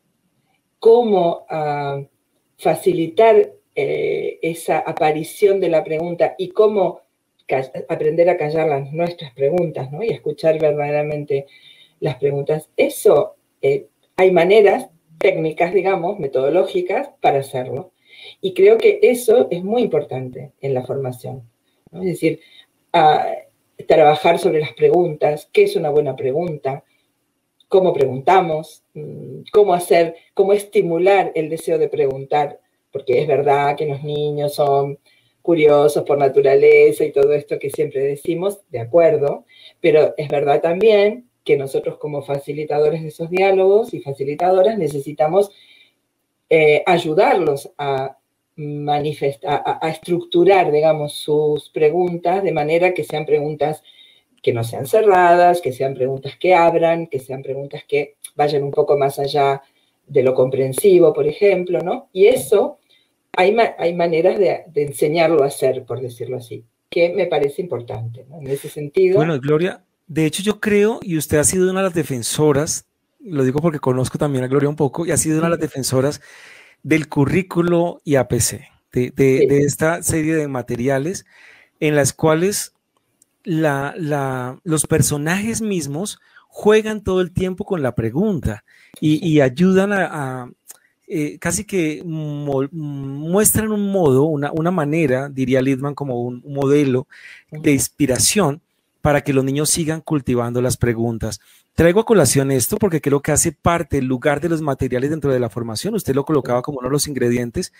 S4: ¿Cómo uh, facilitar eh, esa aparición de la pregunta y cómo aprender a callar las nuestras preguntas, ¿no? Y escuchar verdaderamente las preguntas? Eso, eh, hay maneras técnicas, digamos, metodológicas para hacerlo. Y creo que eso es muy importante en la formación, ¿no? Es decir, uh, trabajar sobre las preguntas, qué es una buena pregunta, cómo preguntamos, cómo hacer, cómo estimular el deseo de preguntar, porque es verdad que los niños son curiosos por naturaleza y todo esto que siempre decimos, de acuerdo, pero es verdad también que nosotros como facilitadores de esos diálogos y facilitadoras necesitamos eh, ayudarlos a manifestar, a, a estructurar, digamos, sus preguntas de manera que sean preguntas que no sean cerradas, que sean preguntas que abran, que sean preguntas que vayan un poco más allá de lo comprensivo, por ejemplo, ¿no? Y eso, hay, ma hay maneras de, de enseñarlo a hacer, por decirlo así, que me parece importante, ¿no? En ese sentido.
S3: Bueno, Gloria, de hecho yo creo, y usted ha sido una de las defensoras, lo digo porque conozco también a Gloria un poco, y ha sido una de las defensoras del currículo I A P C, de, de, sí. de esta serie de materiales en las cuales La, la, los personajes mismos juegan todo el tiempo con la pregunta y, y ayudan a, a eh, casi que mo, muestran un modo, una, una manera, diría Littman, como un, un modelo de inspiración para que los niños sigan cultivando las preguntas. Traigo a colación esto porque creo que hace parte del lugar de los materiales dentro de la formación. Usted lo colocaba como uno de los ingredientes.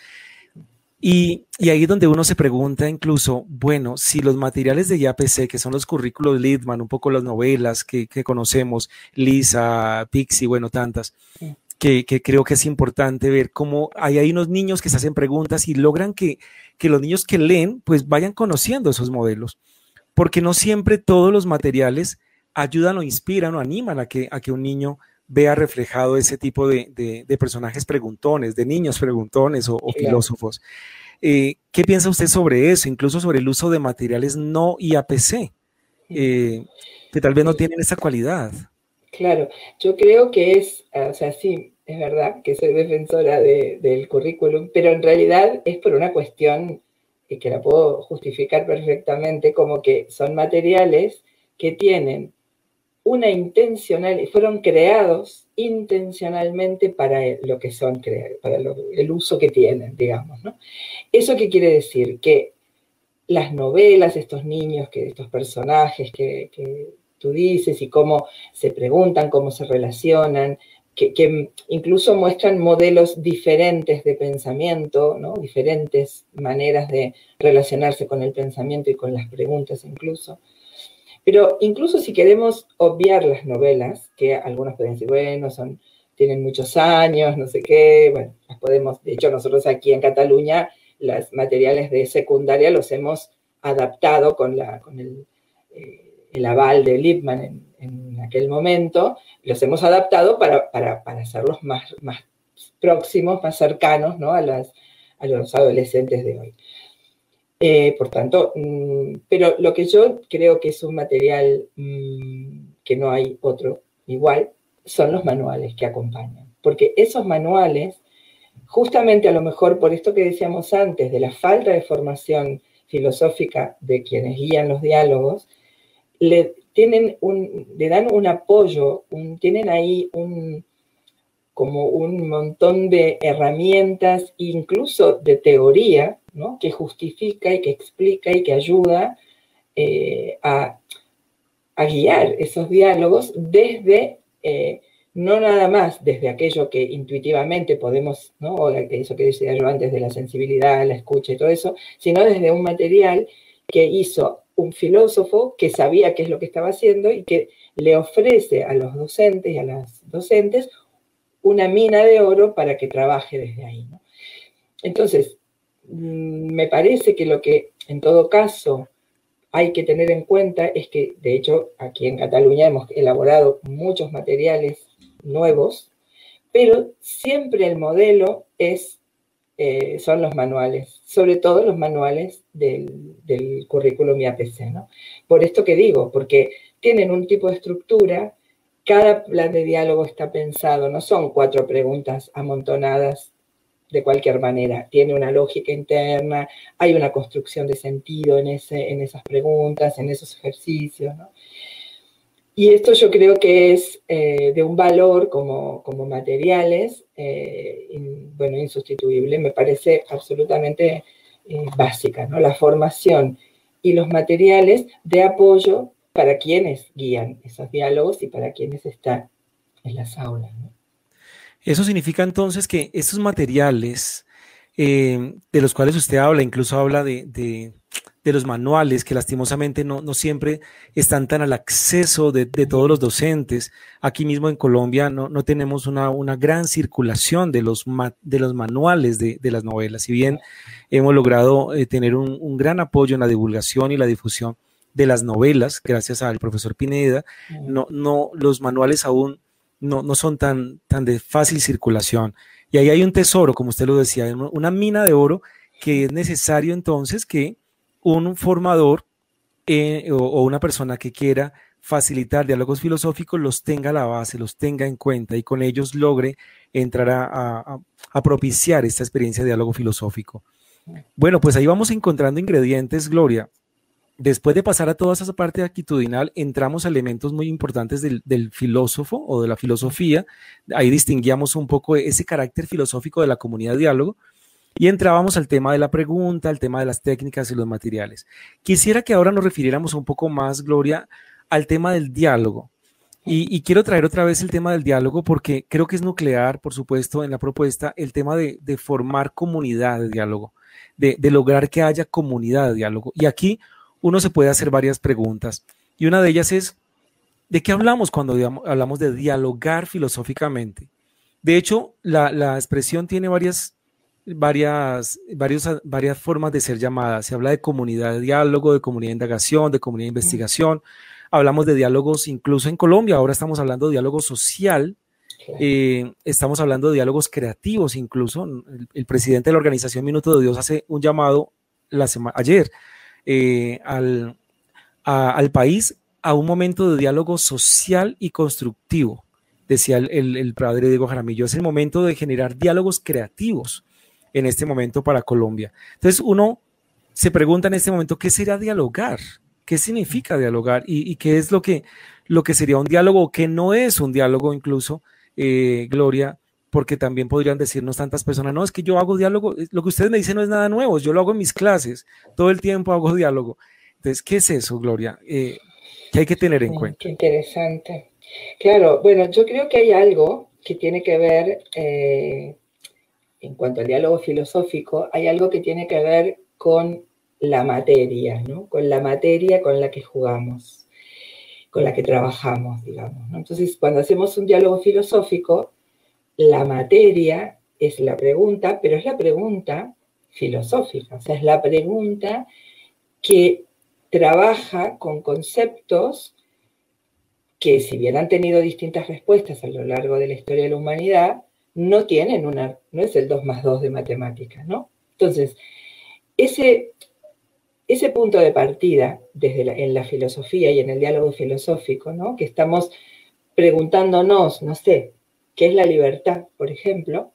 S3: Y, y ahí es donde uno se pregunta incluso, bueno, si los materiales de I A P C, que son los currículos Littman, un poco las novelas que, que conocemos, Lisa, Pixie, bueno, tantas, que, que creo que es importante ver cómo hay, hay unos niños que se hacen preguntas y logran que, que los niños que leen pues vayan conociendo esos modelos, porque no siempre todos los materiales ayudan o inspiran o animan a que, a que un niño vea reflejado ese tipo de, de, de personajes preguntones, de niños preguntones o, o filósofos. Eh, ¿Qué piensa usted sobre eso? Incluso sobre el uso de materiales no I A P C, eh, que tal vez no tienen esa cualidad.
S4: Claro, yo creo que es, o sea, sí, es verdad que soy defensora de, del currículum, pero en realidad es por una cuestión que la puedo justificar perfectamente, como que son materiales que tienen una intencional, fueron creados intencionalmente para lo que son creados, para lo, el uso que tienen, digamos, ¿no? ¿Eso qué quiere decir? Que las novelas, estos niños, que, estos personajes que, que tú dices y cómo se preguntan, cómo se relacionan, que, que incluso muestran modelos diferentes de pensamiento, ¿no? Diferentes maneras de relacionarse con el pensamiento y con las preguntas incluso. Pero incluso si queremos obviar las novelas, que algunos pueden decir, bueno, son, tienen muchos años, no sé qué, bueno, las podemos, de hecho nosotros aquí en Cataluña, los materiales de secundaria los hemos adaptado con, la, con el, eh, el aval de Lippmann en, en aquel momento, los hemos adaptado para, para, para hacerlos más, más próximos, más cercanos, ¿no? a, las, a los adolescentes de hoy. Eh, por tanto, mmm, pero lo que yo creo que es un material mmm, que no hay otro igual, son los manuales que acompañan. Porque esos manuales, justamente a lo mejor por esto que decíamos antes, de la falta de formación filosófica de quienes guían los diálogos, le, tienen un, le dan un apoyo, un, tienen ahí un, como un montón de herramientas, incluso de teoría, ¿no? Que justifica y que explica y que ayuda eh, a, a guiar esos diálogos desde, eh, no nada más desde aquello que intuitivamente podemos, ¿no? O eso que decía yo antes de la sensibilidad, la escucha y todo eso, sino desde un material que hizo un filósofo que sabía qué es lo que estaba haciendo y que le ofrece a los docentes y a las docentes una mina de oro para que trabaje desde ahí, ¿no? Entonces, me parece que lo que en todo caso hay que tener en cuenta es que, de hecho, aquí en Cataluña hemos elaborado muchos materiales nuevos, pero siempre el modelo es, eh, son los manuales, sobre todo los manuales del, del currículum I A P C, ¿no? Por esto que digo, porque tienen un tipo de estructura, cada plan de diálogo está pensado, no son cuatro preguntas amontonadas de cualquier manera, tiene una lógica interna, hay una construcción de sentido en, ese, en esas preguntas, en esos ejercicios, ¿no? Y esto yo creo que es eh, de un valor como, como materiales, eh, in, bueno, insustituible, me parece absolutamente eh, básica, ¿no? La formación y los materiales de apoyo para quienes guían esos diálogos y para quienes están en las aulas, ¿no?
S3: Eso significa entonces que estos materiales eh, de los cuales usted habla, incluso habla de, de, de los manuales que lastimosamente no, no siempre están tan al acceso de, de todos los docentes. Aquí mismo en Colombia no, no tenemos una, una gran circulación de los, ma, de los manuales de, de las novelas. Si bien hemos logrado eh, tener un, un gran apoyo en la divulgación y la difusión de las novelas, gracias al profesor Pineda, no, no, los manuales aún No, no son tan, tan de fácil circulación. Y ahí hay un tesoro, como usted lo decía, una mina de oro que es necesario entonces que un formador eh, o, o una persona que quiera facilitar diálogos filosóficos los tenga a la base, los tenga en cuenta y con ellos logre entrar a, a, a propiciar esta experiencia de diálogo filosófico. Bueno, pues ahí vamos encontrando ingredientes, Gloria. Después de pasar a toda esa parte actitudinal, entramos a elementos muy importantes del, del filósofo o de la filosofía. Ahí distinguíamos un poco ese carácter filosófico de la comunidad de diálogo y entrábamos al tema de la pregunta, al tema de las técnicas y los materiales. Quisiera que ahora nos refiriéramos un poco más, Gloria, al tema del diálogo. Y, y quiero traer otra vez el tema del diálogo porque creo que es nuclear, por supuesto, en la propuesta, el tema de, de formar comunidad de diálogo, de, de lograr que haya comunidad de diálogo. Y aquí uno se puede hacer varias preguntas y una de ellas es, ¿de qué hablamos cuando digamos, hablamos de dialogar filosóficamente? De hecho, la, la expresión tiene varias, varias, varios, varias formas de ser llamada. Se habla de comunidad de diálogo, de comunidad de indagación, de comunidad de investigación. Hablamos de diálogos incluso en Colombia, ahora estamos hablando de diálogo social, eh, estamos hablando de diálogos creativos incluso. El, el presidente de la organización Minuto de Dios hace un llamado la sema, ayer, Eh, al, a, al país a un momento de diálogo social y constructivo. decía el, el, el padre Diego Jaramillo, es el momento de generar diálogos creativos en este momento para Colombia. Entonces uno se pregunta en este momento, ¿qué será dialogar? ¿Qué significa dialogar? ¿Y, y qué es lo que, lo que sería un diálogo o qué no es un diálogo incluso, eh, Gloria? Porque también podrían decirnos tantas personas, no, es que yo hago diálogo, lo que ustedes me dicen no es nada nuevo, yo lo hago en mis clases, todo el tiempo hago diálogo. Entonces, ¿qué es eso, Gloria? Eh, ¿Qué hay que tener en
S4: Sí,
S3: cuenta?
S4: qué interesante. Claro, bueno, yo creo que hay algo que tiene que ver, eh, en cuanto al diálogo filosófico, hay algo que tiene que ver con la materia, ¿no? Con la materia con la que jugamos, con la que trabajamos, digamos, ¿no? Entonces, cuando hacemos un diálogo filosófico, la materia es la pregunta, pero es la pregunta filosófica, o sea, es la pregunta que trabaja con conceptos que, si bien han tenido distintas respuestas a lo largo de la historia de la humanidad, no tienen una, no es el dos más dos de matemáticas, ¿no? Entonces, ese, ese punto de partida desde la, en la filosofía y en el diálogo filosófico, ¿no? Que estamos preguntándonos, no sé, ¿qué es la libertad, por ejemplo?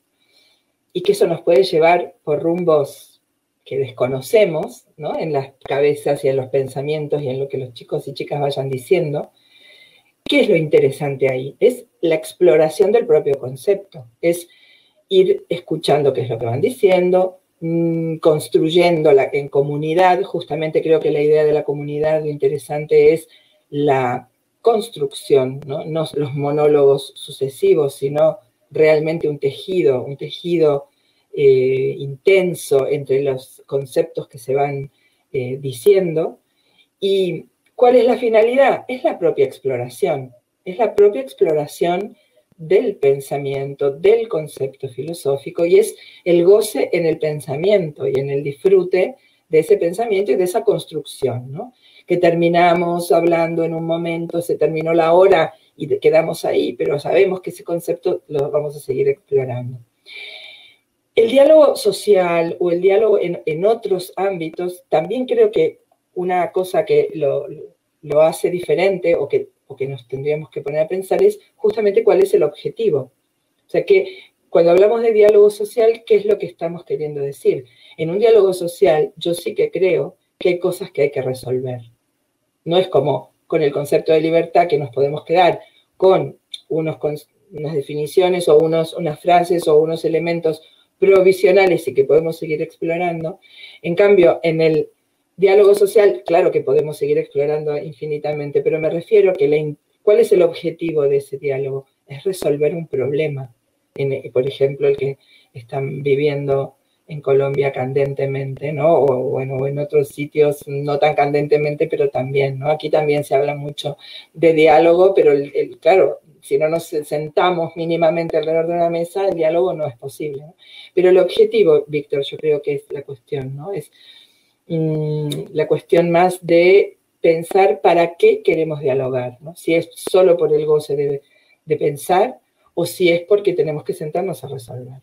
S4: Y que eso nos puede llevar por rumbos que desconocemos, ¿no? En las cabezas y en los pensamientos y en lo que los chicos y chicas vayan diciendo. ¿Qué es lo interesante ahí? Es la exploración del propio concepto, es ir escuchando qué es lo que van diciendo, mmm, construyendo la, en comunidad. Justamente creo que la idea de la comunidad, lo interesante es la construcción, ¿no? No los monólogos sucesivos, sino realmente un tejido, un tejido eh, intenso entre los conceptos que se van eh, diciendo. ¿Y cuál es la finalidad? Es la propia exploración, es la propia exploración del pensamiento, del concepto filosófico, y es el goce en el pensamiento y en el disfrute de ese pensamiento y de esa construcción, ¿no? Que terminamos hablando en un momento, se terminó la hora y quedamos ahí, pero sabemos que ese concepto lo vamos a seguir explorando. El diálogo social o el diálogo en, en otros ámbitos, también creo que una cosa que lo, lo hace diferente o que, o que nos tendríamos que poner a pensar es justamente cuál es el objetivo. O sea, que cuando hablamos de diálogo social, ¿qué es lo que estamos queriendo decir? En un diálogo social, yo sí que creo que hay cosas que hay que resolver. No es como con el concepto de libertad, que nos podemos quedar con, unos, con unas definiciones o unos, unas frases o unos elementos provisionales y que podemos seguir explorando. En cambio, en el diálogo social, claro que podemos seguir explorando infinitamente, pero me refiero a que la, ¿cuál es el objetivo de ese diálogo? Es resolver un problema. En, por ejemplo, el que están viviendo en Colombia candentemente, ¿no? O bueno, en otros sitios no tan candentemente, pero también, ¿no? Aquí también se habla mucho de diálogo, pero el, el, claro, si no nos sentamos mínimamente alrededor de una mesa, el diálogo no es posible, ¿no? Pero el objetivo, Víctor, yo creo que es la cuestión, ¿no? Es mmm, la cuestión más de pensar para qué queremos dialogar, ¿no? Si es solo por el goce de, de pensar o si es porque tenemos que sentarnos a resolver.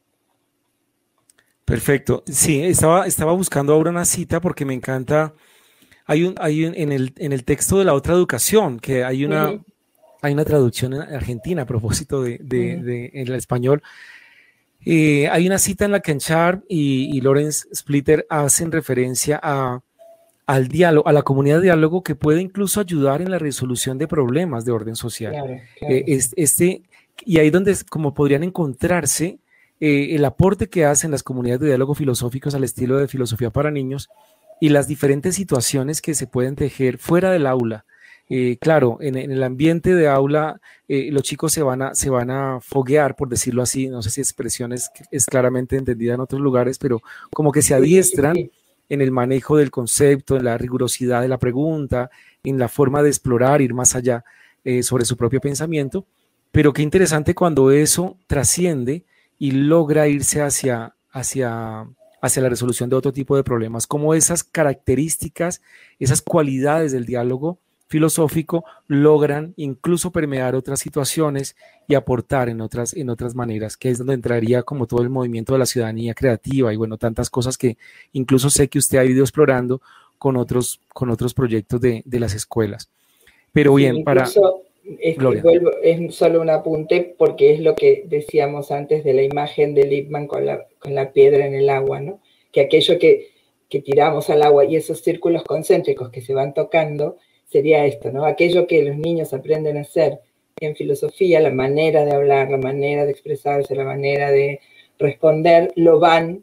S3: Perfecto. Sí, estaba, estaba buscando ahora una cita porque me encanta. Hay un, hay un, en el, en el texto de La Otra Educación, que hay una, uh-huh. hay una traducción en Argentina a propósito de, de, uh-huh. de, de en el español. Eh, hay una cita en la que Sharp y, y Lawrence Splitter hacen referencia a, al diálogo, a la comunidad de diálogo que puede incluso ayudar en la resolución de problemas de orden social. Claro, claro. Eh, este, y ahí donde como podrían encontrarse Eh, el aporte que hacen las comunidades de diálogo filosóficos al estilo de Filosofía para Niños y las diferentes situaciones que se pueden tejer fuera del aula. Eh, claro, en, en el ambiente de aula eh, los chicos se van, a, se van a foguear, por decirlo así, no sé si expresión es, es claramente entendida en otros lugares, pero como que se adiestran en el manejo del concepto, en la rigurosidad de la pregunta, en la forma de explorar, ir más allá eh, sobre su propio pensamiento, pero qué interesante cuando eso trasciende y logra irse hacia, hacia, hacia la resolución de otro tipo de problemas, como esas características, esas cualidades del diálogo filosófico logran incluso permear otras situaciones y aportar en otras, en otras maneras, que es donde entraría como todo el movimiento de la ciudadanía creativa y bueno, tantas cosas que incluso sé que usted ha ido explorando con otros, con otros proyectos de, de las escuelas. Pero bien,
S4: sí,
S3: para...
S4: Es, vuelvo, es solo un apunte porque es lo que decíamos antes de la imagen de Lippmann con la, con la piedra en el agua, ¿no? Que aquello que, que tiramos al agua y esos círculos concéntricos que se van tocando sería esto, ¿no? Aquello que los niños aprenden a hacer en filosofía, la manera de hablar, la manera de expresarse, la manera de responder, lo van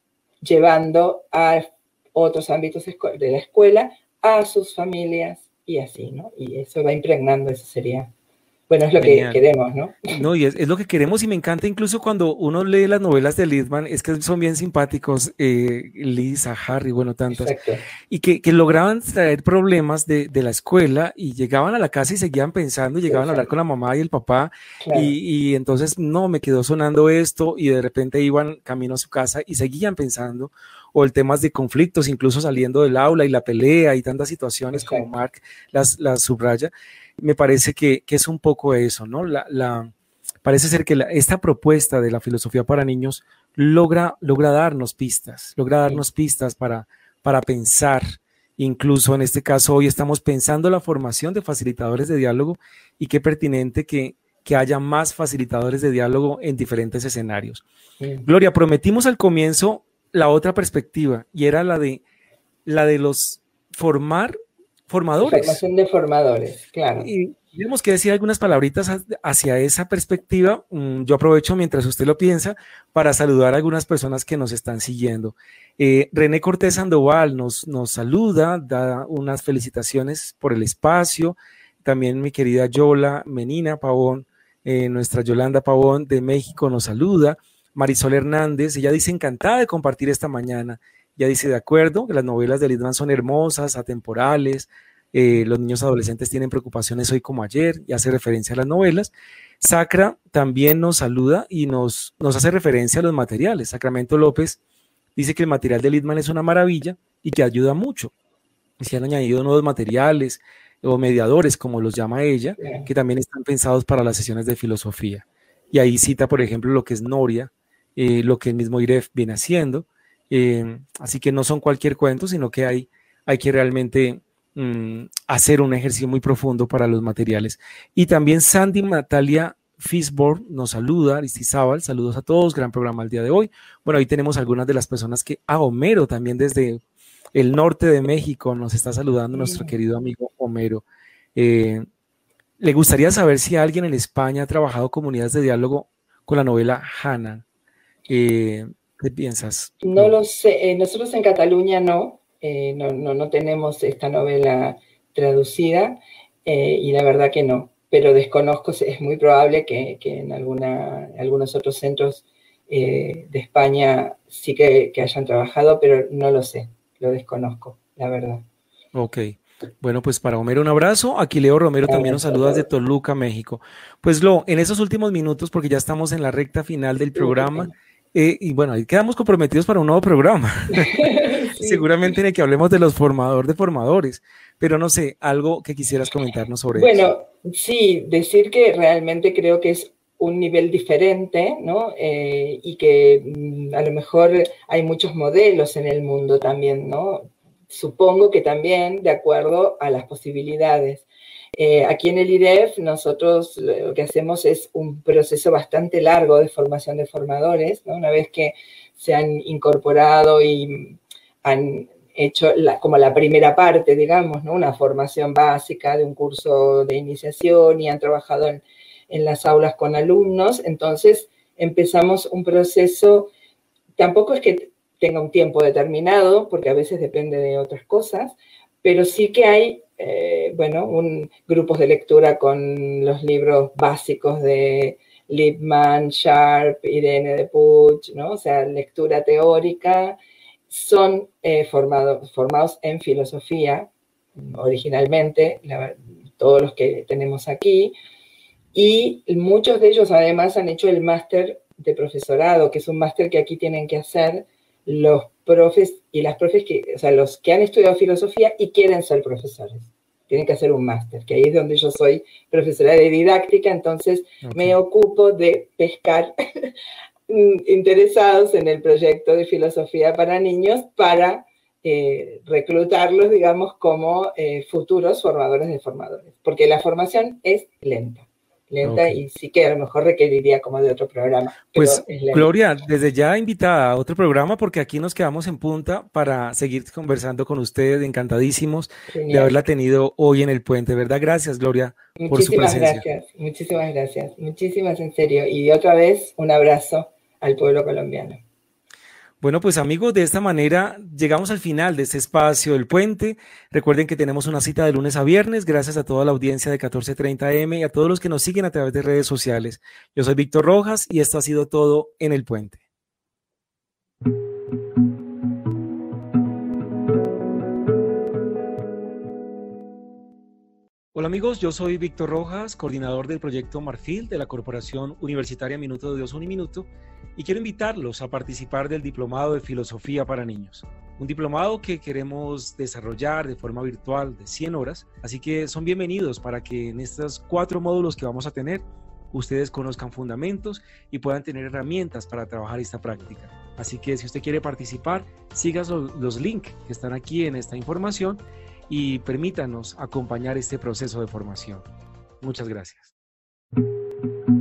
S4: llevando a otros ámbitos de la escuela, a sus familias, y así, ¿no? Y eso va impregnando, eso sería, bueno, es lo Genial. que queremos, ¿no?
S3: No, y es, es lo que queremos y me encanta incluso cuando uno lee las novelas de Lippmann, es que son bien simpáticos, eh, Lisa, Harry, bueno, tantas, Exacto. y que, que lograban traer problemas de, de la escuela y llegaban a la casa y seguían pensando, y llegaban Exacto. a hablar con la mamá y el papá, claro. y, y entonces, no, me quedó sonando esto, y de repente iban camino a su casa y seguían pensando, o el temas de conflictos, incluso saliendo del aula y la pelea y tantas situaciones Exacto. como Mark las, las subraya, me parece que, que es un poco eso, ¿no? La, la, parece ser que la, esta propuesta de la filosofía para niños logra, logra darnos pistas, logra darnos sí. pistas para, para pensar, incluso en este caso hoy estamos pensando la formación de facilitadores de diálogo y qué pertinente que, que haya más facilitadores de diálogo en diferentes escenarios. Sí. Gloria, prometimos al comienzo la otra perspectiva y era la de la de los formar formadores.
S4: Formación de formadores, claro.
S3: Y tenemos que decir algunas palabritas hacia esa perspectiva. Yo aprovecho mientras usted lo piensa para saludar a algunas personas que nos están siguiendo. Eh, René Cortés Sandoval nos, nos saluda, da unas felicitaciones por el espacio. También mi querida Yola Menina Pavón, eh, nuestra Yolanda Pavón de México nos saluda. Marisol Hernández, ella dice encantada de compartir esta mañana. Ella dice de acuerdo, que las novelas de Lippmann son hermosas, atemporales, eh, los niños adolescentes tienen preocupaciones hoy como ayer, y hace referencia a las novelas. Sacra también nos saluda y nos, nos hace referencia a los materiales. Sacramento López dice que el material de Lippmann es una maravilla y que ayuda mucho. Y se han añadido nuevos materiales o mediadores, como los llama ella, que también están pensados para las sesiones de filosofía. Y ahí cita, por ejemplo, lo que es Noria, eh, lo que el mismo I R E F viene haciendo. Eh, así que no son cualquier cuento, sino que hay, hay que realmente mm, hacer un ejercicio muy profundo para los materiales. Y también Sandy Natalia Fisborn nos saluda, Aristizábal, saludos a todos, gran programa el día de hoy. Bueno, ahí tenemos algunas de las personas que, ah, Homero también desde el norte de México nos está saludando, nuestro querido amigo Homero. Eh, ¿Le gustaría saber si alguien en España ha trabajado comunidades de diálogo con la novela Hannah? Eh, ¿Qué piensas?
S4: No lo sé, eh, nosotros en Cataluña no, eh, no, no, no tenemos esta novela traducida eh, y la verdad que no, pero desconozco, es muy probable que, que en alguna, algunos otros centros eh, de España sí que, que hayan trabajado, pero no lo sé, lo desconozco, la verdad.
S3: Ok. Bueno, pues para Homero un abrazo. Aquí Leo Romero claro, también nos saluda desde Toluca, México. Pues Lo, en esos últimos minutos, porque ya estamos en la recta final del programa, sí, eh, y bueno, ahí quedamos comprometidos para un nuevo programa. Sí. Seguramente en el que hablemos de los formadores de formadores, pero no sé, algo que quisieras comentarnos sobre
S4: bueno,
S3: eso.
S4: Bueno, sí, decir que realmente creo que es un nivel diferente, ¿no? Eh, y que mm, a lo mejor hay muchos modelos en el mundo también, ¿no? Supongo que también de acuerdo a las posibilidades. Eh, aquí en el I R E F nosotros lo que hacemos es un proceso bastante largo de formación de formadores, ¿no? Una vez que se han incorporado y han hecho la, como la primera parte, digamos, ¿no? Una formación básica de un curso de iniciación y han trabajado en, en las aulas con alumnos, entonces empezamos un proceso, tampoco es que tenga un tiempo determinado, porque a veces depende de otras cosas, pero sí que hay, eh, bueno, un, grupos de lectura con los libros básicos de Lippmann, Sharp, Irene de Puig, ¿no? O sea, lectura teórica, son eh, formados, formados en filosofía, originalmente, la, todos los que tenemos aquí, y muchos de ellos además han hecho el máster de profesorado, que es un máster que aquí tienen que hacer los profes y las profes, que, o sea, los que han estudiado filosofía y quieren ser profesores. Tienen que hacer un máster, que ahí es donde yo soy profesora de didáctica, entonces okay. me ocupo de pescar interesados en el proyecto de filosofía para niños para eh, reclutarlos, digamos, como eh, futuros formadores de formadores, porque la formación es lenta. lenta okay. Y sí que a lo mejor requeriría como de otro programa.
S3: Pues Gloria, desde ya invitada a otro programa porque aquí nos quedamos en punta para seguir conversando con ustedes, encantadísimos Genial. de haberla tenido hoy en el puente, ¿verdad? Gracias, Gloria, muchísimas por su presencia.
S4: Gracias, muchísimas gracias, muchísimas en serio. Y otra vez un abrazo al pueblo colombiano.
S3: Bueno, pues amigos, de esta manera llegamos al final de este espacio del puente. Recuerden que tenemos una cita de lunes a viernes. Gracias a toda la audiencia de catorce treinta A M y a todos los que nos siguen a través de redes sociales. Yo soy Víctor Rojas y esto ha sido todo en el puente. Hola amigos, yo soy Víctor Rojas, coordinador del proyecto Marfil de la Corporación Universitaria Minuto de Dios Uniminuto, y quiero invitarlos a participar del Diplomado de Filosofía para Niños, un diplomado que queremos desarrollar de forma virtual de cien horas, así que son bienvenidos para que en estos cuatro módulos que vamos a tener, ustedes conozcan fundamentos y puedan tener herramientas para trabajar esta práctica. Así que si usted quiere participar, siga los, los links que están aquí en esta información y permítanos acompañar este proceso de formación. Muchas gracias.